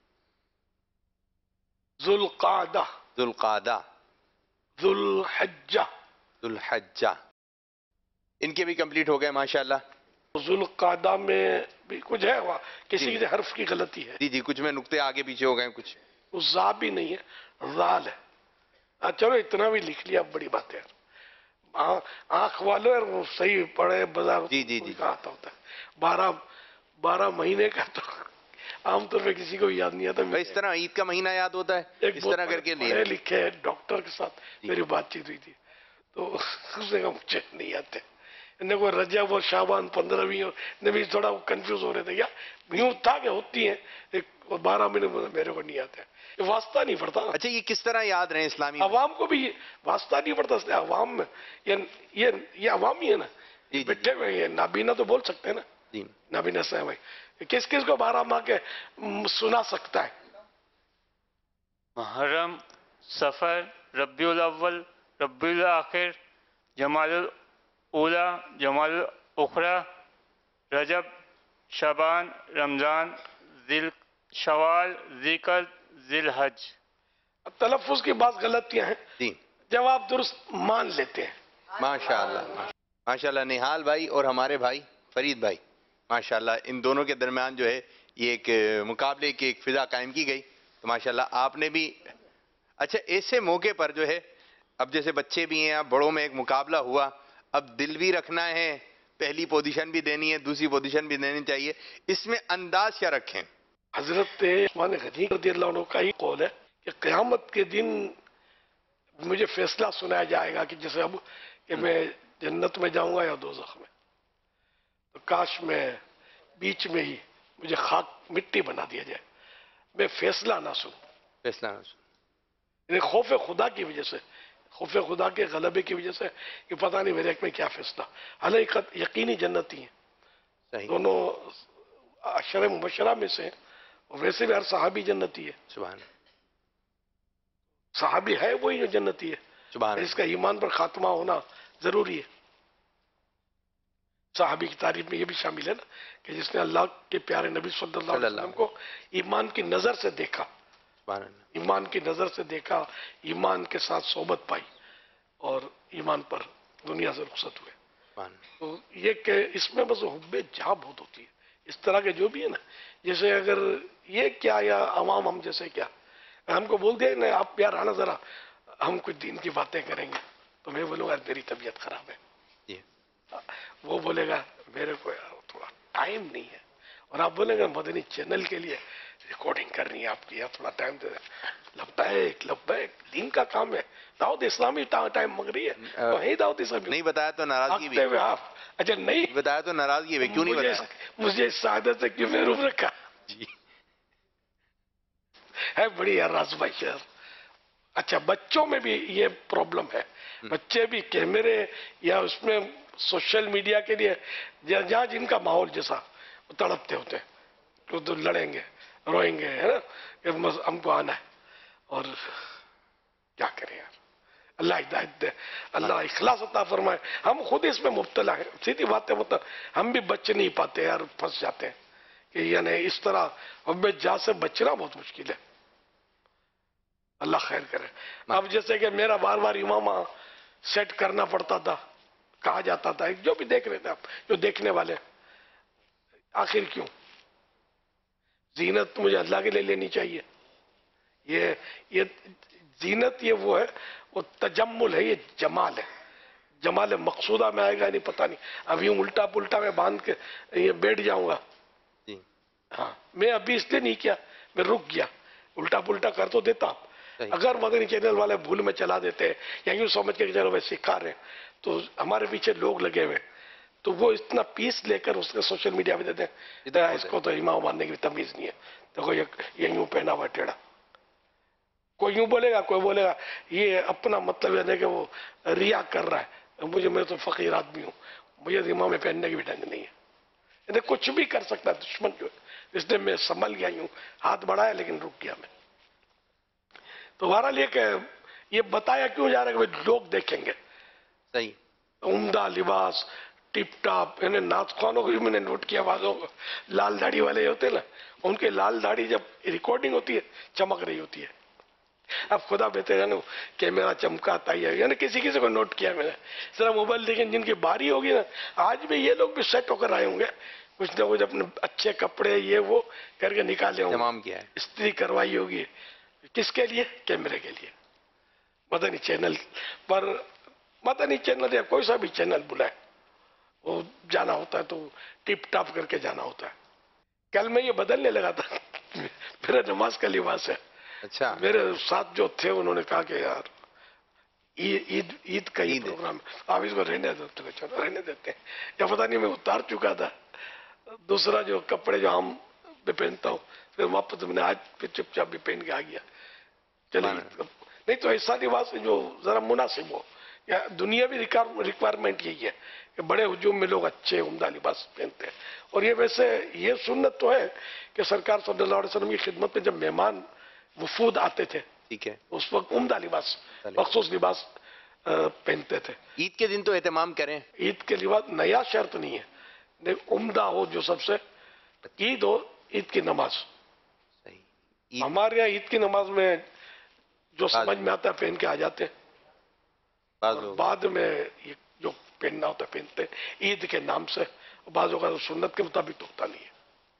ذوالقعدہ, ذوالقعدہ, ذوالحجہ, ذوالحجہ, ان کے بھی کمپلیٹ ہو گئے ماشاءاللہ. ذوالقعدہ میں بھی کچھ ہے, وہاں کسی کے حرف کی غلطی ہے. جی جی, کچھ میں نقطے آگے پیچھے ہو گئے کچھ. وہ زا بھی نہیں ہے, زال ہے. چلو اتنا بھی لکھ لیا, بڑی بات ہے. آنکھ والے وہ صحیح پڑھے بازار جی جی جی آتا ہوتا ہے. بارہ بارہ مہینے کا تو عام طور پہ کسی کو یاد نہیں آتا. اس طرح عید کا مہینہ یاد ہوتا ہے, اس طرح کر کے پڑھے لکھے ڈاکٹر کے ساتھ میری بات چیت ہوئی تھی, تو اس نے کہا مجھے نہیں آتے. انہیں کوئی رجب اور شعبان پندرہویں اور بھی تھوڑا کنفیوز ہو رہے تھے. یا یوں تھا کہ ہوتی ہیں ایک بارہ مہینے میرے کو نہیں آتے, واسطہ نہیں پڑتا. اچھا یہ کس طرح یاد رہے اسلامی؟ عوام کو بھی واسطہ نہیں پڑتا, اس لیے عوام میں یہ یہ عوام ہی ہے نا, بیٹھے ہوئے ہیں. نابینا تو بول سکتے ہیں نا, نابینا سے بھائی کس کس کو بارہ ماہ کے سنا سکتا ہے؟ محرم, سفر, ربیع الاول, ربیع الاخر, جماد الاولا, جماد الاخرى, رجب, شعبان, رمضان, ذی شوال, ذیقر, ذی الحج. تلفظ کی بعض غلطیاں ہیں, جب آپ درست مان لیتے ہیں. ماشاءاللہ ماشاءاللہ. نہال بھائی اور ہمارے بھائی فرید بھائی ماشاءاللہ, ان دونوں کے درمیان جو ہے یہ ایک مقابلے کی ایک فضا قائم کی گئی. تو ماشاءاللہ آپ نے بھی. اچھا ایسے موقع پر جو ہے, اب جیسے بچے بھی ہیں, اب بڑوں میں ایک مقابلہ ہوا, اب دل بھی رکھنا ہے, پہلی پوزیشن بھی دینی ہے, دوسری پوزیشن بھی دینی چاہیے, اس میں انداز کیا رکھیں؟ حضرت عثمان غنی رضی اللہ عنہ کا ہی قول ہے کہ قیامت کے دن مجھے فیصلہ سنایا جائے گا کہ جیسے اب کہ میں جنت میں جاؤں گا یا دوزخ میں. تو کاش میں بیچ میں ہی مجھے خاک مٹی بنا دیا جائے, میں فیصلہ نہ سنوں. فیصلہ نہ سنوں یعنی خوف خدا کی وجہ سے, خوف خدا کے غلبے کی وجہ سے کہ پتہ نہیں میرے ایک میں کیا فیصلہ. حالانکہ یقینی جنتی ہیں دونوں, عشرہ مبشرہ میں سے, ویسے بھی ہر صحابی جنتی ہے. سبحان صحابی ہے وہی جو جنتی ہے. سبحان اس کا ایمان پر خاتمہ ہونا ضروری ہے. صحابی کی تعریف میں یہ بھی شامل ہے نا کہ جس نے اللہ کے پیارے نبی صلی اللہ علیہ وسلم کو ایمان کی نظر سے دیکھا, ایمان کی نظر سے دیکھا, ایمان کے ساتھ صحبت پائی اور ایمان پر دنیا سے رخصت ہوئے. تو یہ کہ اس میں بس حب جہاں بہت ہوتی ہے. اس طرح کے جو بھی ہے نا, جیسے اگر یہ کیا یا عوام ہم جیسے کیا, ہم کو بول دیا نا آپ یار آنا ذرا ہم کچھ دین کی باتیں کریں گے, تو میں بولوں گا میری طبیعت خراب ہے. وہ بولے گا میرے کو تھوڑا ٹائم نہیں ہے, اور آپ بولیں گے مدنی چینل کے لیے ریکارڈنگ کرنی ہے آپ کی, تھوڑا ٹائم دے دیں. لبیک لبیک, دین کا کام ہے. دعوت اسلامی ٹائم مانگ رہی ہے تو ہے دعوت اسلامی. نہیں بتایا تو ناراضگی بھی. آپ اچھا نہیں بتایا تو ناراضگی بھی, کیوں نہیں بتایا؟ مجھے اس سعادت سے کیوں محروم رکھا؟ جی ہے بڑی راز بھائی شہر. اچھا بچوں میں بھی یہ پرابلم ہے, بچے بھی کیمرے یا اس میں سوشل میڈیا کے لیے جہاں جن کا ماحول جیسا تڑپتے ہوتے ہیں, تو لڑیں گے روئیں گے, ہے نا کہ ہم کو آنا ہے. اور کیا کریں یار, اللہ ہدایت دے, اللہ اخلاص عطا فرمائے. ہم خود اس میں مبتلا ہیں, سیدھی بات ہے, مطلب ہم بھی بچ نہیں پاتے یار, پھنس جاتے ہیں کہ یعنی اس طرح حب جا سے بچنا بہت مشکل ہے. अल्लाह खैर करे। अब जैसे कि मेरा बार बार इमामा सेट करना पड़ता था, कहा जाता था, जो भी देख रहे थे आप, जो देखने वाले, आखिर क्यों? जीनत तो मुझे अल्लाह के लिए लेनी चाहिए। ये ये जीनत ये वो है, वो तजम्मुल है, ये जमाल है। जमाल मकसूदा में आएगा नहीं पता नहीं। अभी उल्टा पुल्टा में बांध के ये बैठ जाऊंगा। हाँ, मैं अभी इसलिए नहीं किया, मैं रुक गया। उल्टा पुल्टा कर तो देता, अगर मदनी चैनल वाले भूल में चला देते या यूं समझ के चलो वैसे सिखा रहे, तो हमारे पीछे लोग लगे हुए, तो वो इतना पीस लेकर उसके सोशल मीडिया पे देते हैं, इसको तो इमाम मानने की तमीज नहीं है, देखो ये ये यूं पहना हुआ टेढ़ा। कोई यूं बोलेगा, कोई बोलेगा ये अपना मतलब है कि वो रिया कर रहा है। मुझे, मैं तो फकीर आदमी हूँ, मुझे इमाम में पहनने की भी ढंग नहीं है। इन्हें कुछ भी कर सकता है दुश्मन जो है, इसलिए मैं संभल गया, यूं हाथ बढ़ाया लेकिन रुक गया मैं। तो बहरहाल ये ये बताया क्यों जा रहा है कि भाई लोग देखेंगे। सही, उम्दा लिबास, टिप टॉप, इन्हें नाचखानों को भी मैंने नोट किया, बाजों लाल दाढ़ी वाले होते ना, उनके लाल दाढ़ी जब रिकॉर्डिंग होती है चमक रही होती है। अब खुदा बेहतर जानो कैमरा चमकाता ही है, यानी किसी किसी को नोट किया मैंने। जरा मोबाइल देखें, जिनकी बारी होगी ना, आज भी ये लोग भी सेट होकर आए होंगे, कुछ ना कुछ अपने अच्छे कपड़े ये वो करके निकाले होंगे, तमाम किया है, इस्त्री करवाई होगी। किसके लिए? कैमरे के लिए। मदनी चैनल पर, मदनी चैनल या कोई सा भी चैनल बुलाए, वो जाना होता है तो टिप टॉप करके जाना होता है। कल मैं ये बदलने लगा था, मेरा नमाज का लिबास है। अच्छा, मेरे साथ जो थे उन्होंने कहा कि यार ईद ईद का ये प्रोग्राम, आप इसको रहने देते हैं, चलो रहने देते हैं, या पता नहीं मैं उतार चुका था दूसरा जो कपड़े जो हम मैं पहनता हूँ, फिर वापस मैंने आज फिर चुपचाप भी पहन के आ गया। चलिए, नहीं तो ऐसा लिबास है जो जरा मुनासिब हो, या दुनियावी रिक्वायरमेंट यही है कि बड़े हुजूम में लोग अच्छे उम्दा लिबास पहनते हैं। और ये वैसे ये सुन्नत तो है कि सरकार सल्लल्लाहु अलैहि वसल्लम की खिदमत में जब मेहमान वफूद आते थे, ठीक है, उस वक्त उम्दा लिबास, मखसूस लिबास पहनते थे। ईद के दिन तो एहतमाम करें, ईद के लिबास नया शर्त नहीं है, नहीं उम्दा हो जो सबसे, ईद हो, ईद की नमाज। सही, हमारे यहाँ ईद की नमाज में जो समझ में आता है पहन के आ जाते हैं, बाद में ये जो पहनना होता है पहनते हैं ईद के नाम से, बाजों का सुन्नत के मुताबिक होता नहीं है।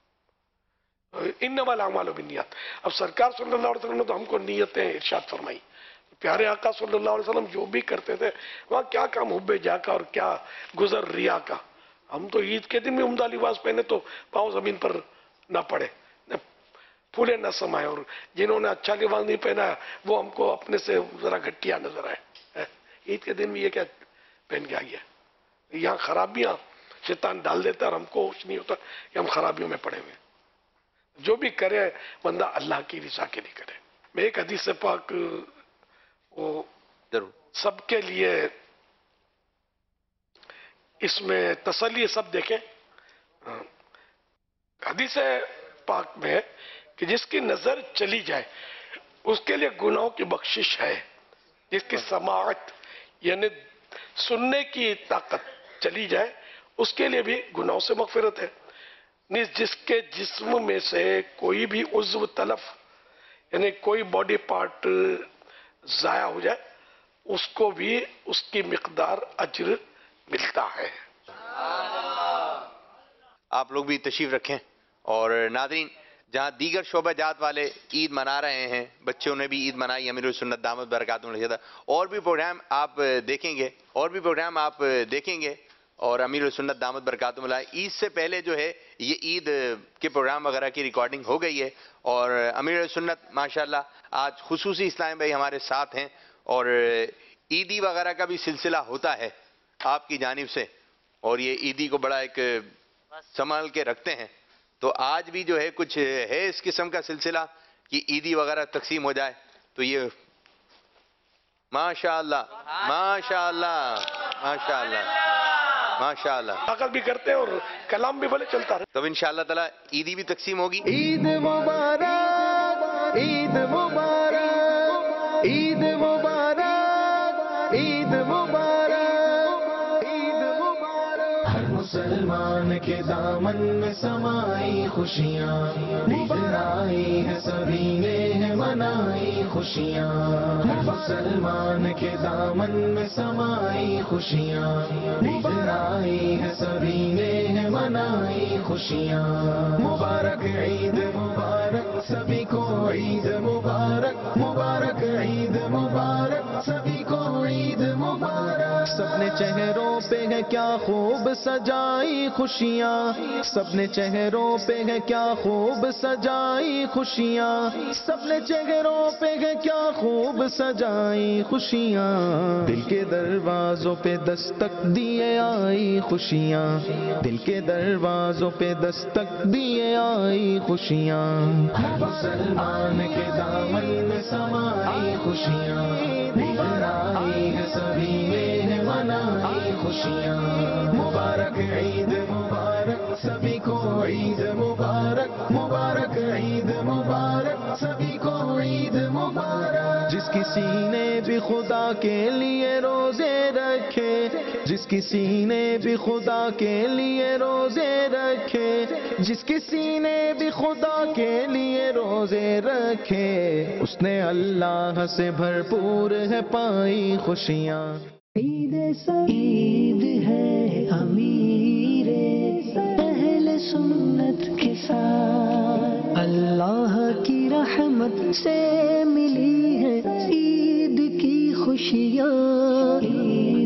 इन्नमल अमालु बिन्नियात। अब सरकार सल्लल्लाहु अलैहि वसल्लम ने तो हमको नियतें इरशाद फरमाई, प्यारे आका सल्लल्लाहु अलैहि वसल्लम जो भी करते थे वहाँ क्या काम हुब्बे जाका और क्या गुजर रिया का। हम तो ईद के दिन भी उम्दा लिबास पहने तो पाँव जमीन पर ना पड़े, न फूले न समाये, और जिन्होंने अच्छा लिबास नहीं पहना वो हमको अपने से जरा घटिया नजर आए। ईद के दिन भी ये क्या पहन के आ गया। यहाँ खराबियां शैतान डाल देता है और हमको कुछ नहीं होता कि हम खराबियों में पड़े हुए। जो भी करे बंदा अल्लाह की रिजा के लिए करे। मैं एक हदीस से पाक वो जरूर सबके लिए इसमें तसल्ली सब देखें। हदीस पाक में है कि जिसकी नजर चली जाए उसके लिए गुनाहों की बख्शिश है, जिसकी समाअत यानी सुनने की ताकत चली जाए उसके लिए भी गुनाहों से मगफिरत है। जिसके जिस्म में से कोई भी उज्व तलफ यानी कोई बॉडी पार्ट जाया हो जाए उसको भी उसकी मिकदार अज्र मिलता है। आप लोग भी तशरीफ रखें। और नाज़रीन, जहाँ दीगर शोबा जात वाले ईद मना रहे हैं, बच्चों ने भी ईद मनाई, अमीरुल सुन्नत दामद बरकातुहू, और भी प्रोग्राम आप देखेंगे और भी प्रोग्राम आप देखेंगे और अमीरुल सुन्नत दामद बरकातुहू ईद से पहले जो है ये ईद के प्रोग्राम वगैरह की रिकॉर्डिंग हो गई है। और अमीरुल सुन्नत माशाल्लाह आज खुसूसी इस्लाम भाई हमारे साथ हैं और ईदी वगैरह का भी सिलसिला होता है आपकी जानिब से, और ये ईदी को बड़ा एक संभाल के रखते हैं। तो आज भी जो है कुछ है इस किस्म का सिलसिला कि ईदी वगैरह तकसीम हो जाए, तो ये माशाअल्लाह माशाअल्लाह माशाअल्लाह माशाअल्लाह ताकत भी करते हैं और कलाम भी भले चलता है। तब इंशाअल्लाह ताला ईदी भी तकसीम होगी। ईद मुबारक, ईद मुबारक, ईद मुबारक, ईद मुबारक, ईद मुबारक। हर मुसलमान مسلمان کے دامن میں سمائی خوشیاں بہرائی ہے سبھی نے منائی خوشیاں مسلمان کے دامن میں سمائی خوشیاں بہرائی ہے سبھی نے منائی خوشیاں مبارک عید مبارک سبھی کو عید مبارک مبارک عید مبارک سبھی کو عید مبارک سب نے چہروں پہ ہے کیا خوب سجائی خوشیاں سب نے چہروں پہ ہے کیا خوب سجائی خوشیاں سب نے چہروں پہ ہے کیا خوب سجائی خوشیاں دل کے دروازوں پہ دستک دیے آئی خوشیاں دل کے دروازوں پہ دستک دیے آئی خوشیاں مسلمان کے دامن میں سمائی خوشیاں بہرائی ہے سبھی نے منائی خوشیاں مبارک عید مبارک سبھی کو عید مبارک مبارک عید مبارک سبھی کو عید مبارک جس کسی نے بھی خدا کے لیے روزے رکھے جس کسی نے بھی خدا کے لیے روزے رکھے جس کسی نے بھی خدا کے لیے روزے رکھے اس نے اللہ سے بھرپور ہے پائی خوشیاں عید عید ہے امیر اہل سنت کے ساتھ اللہ کی رحمت سے ملی ہے عید کی خوشیاں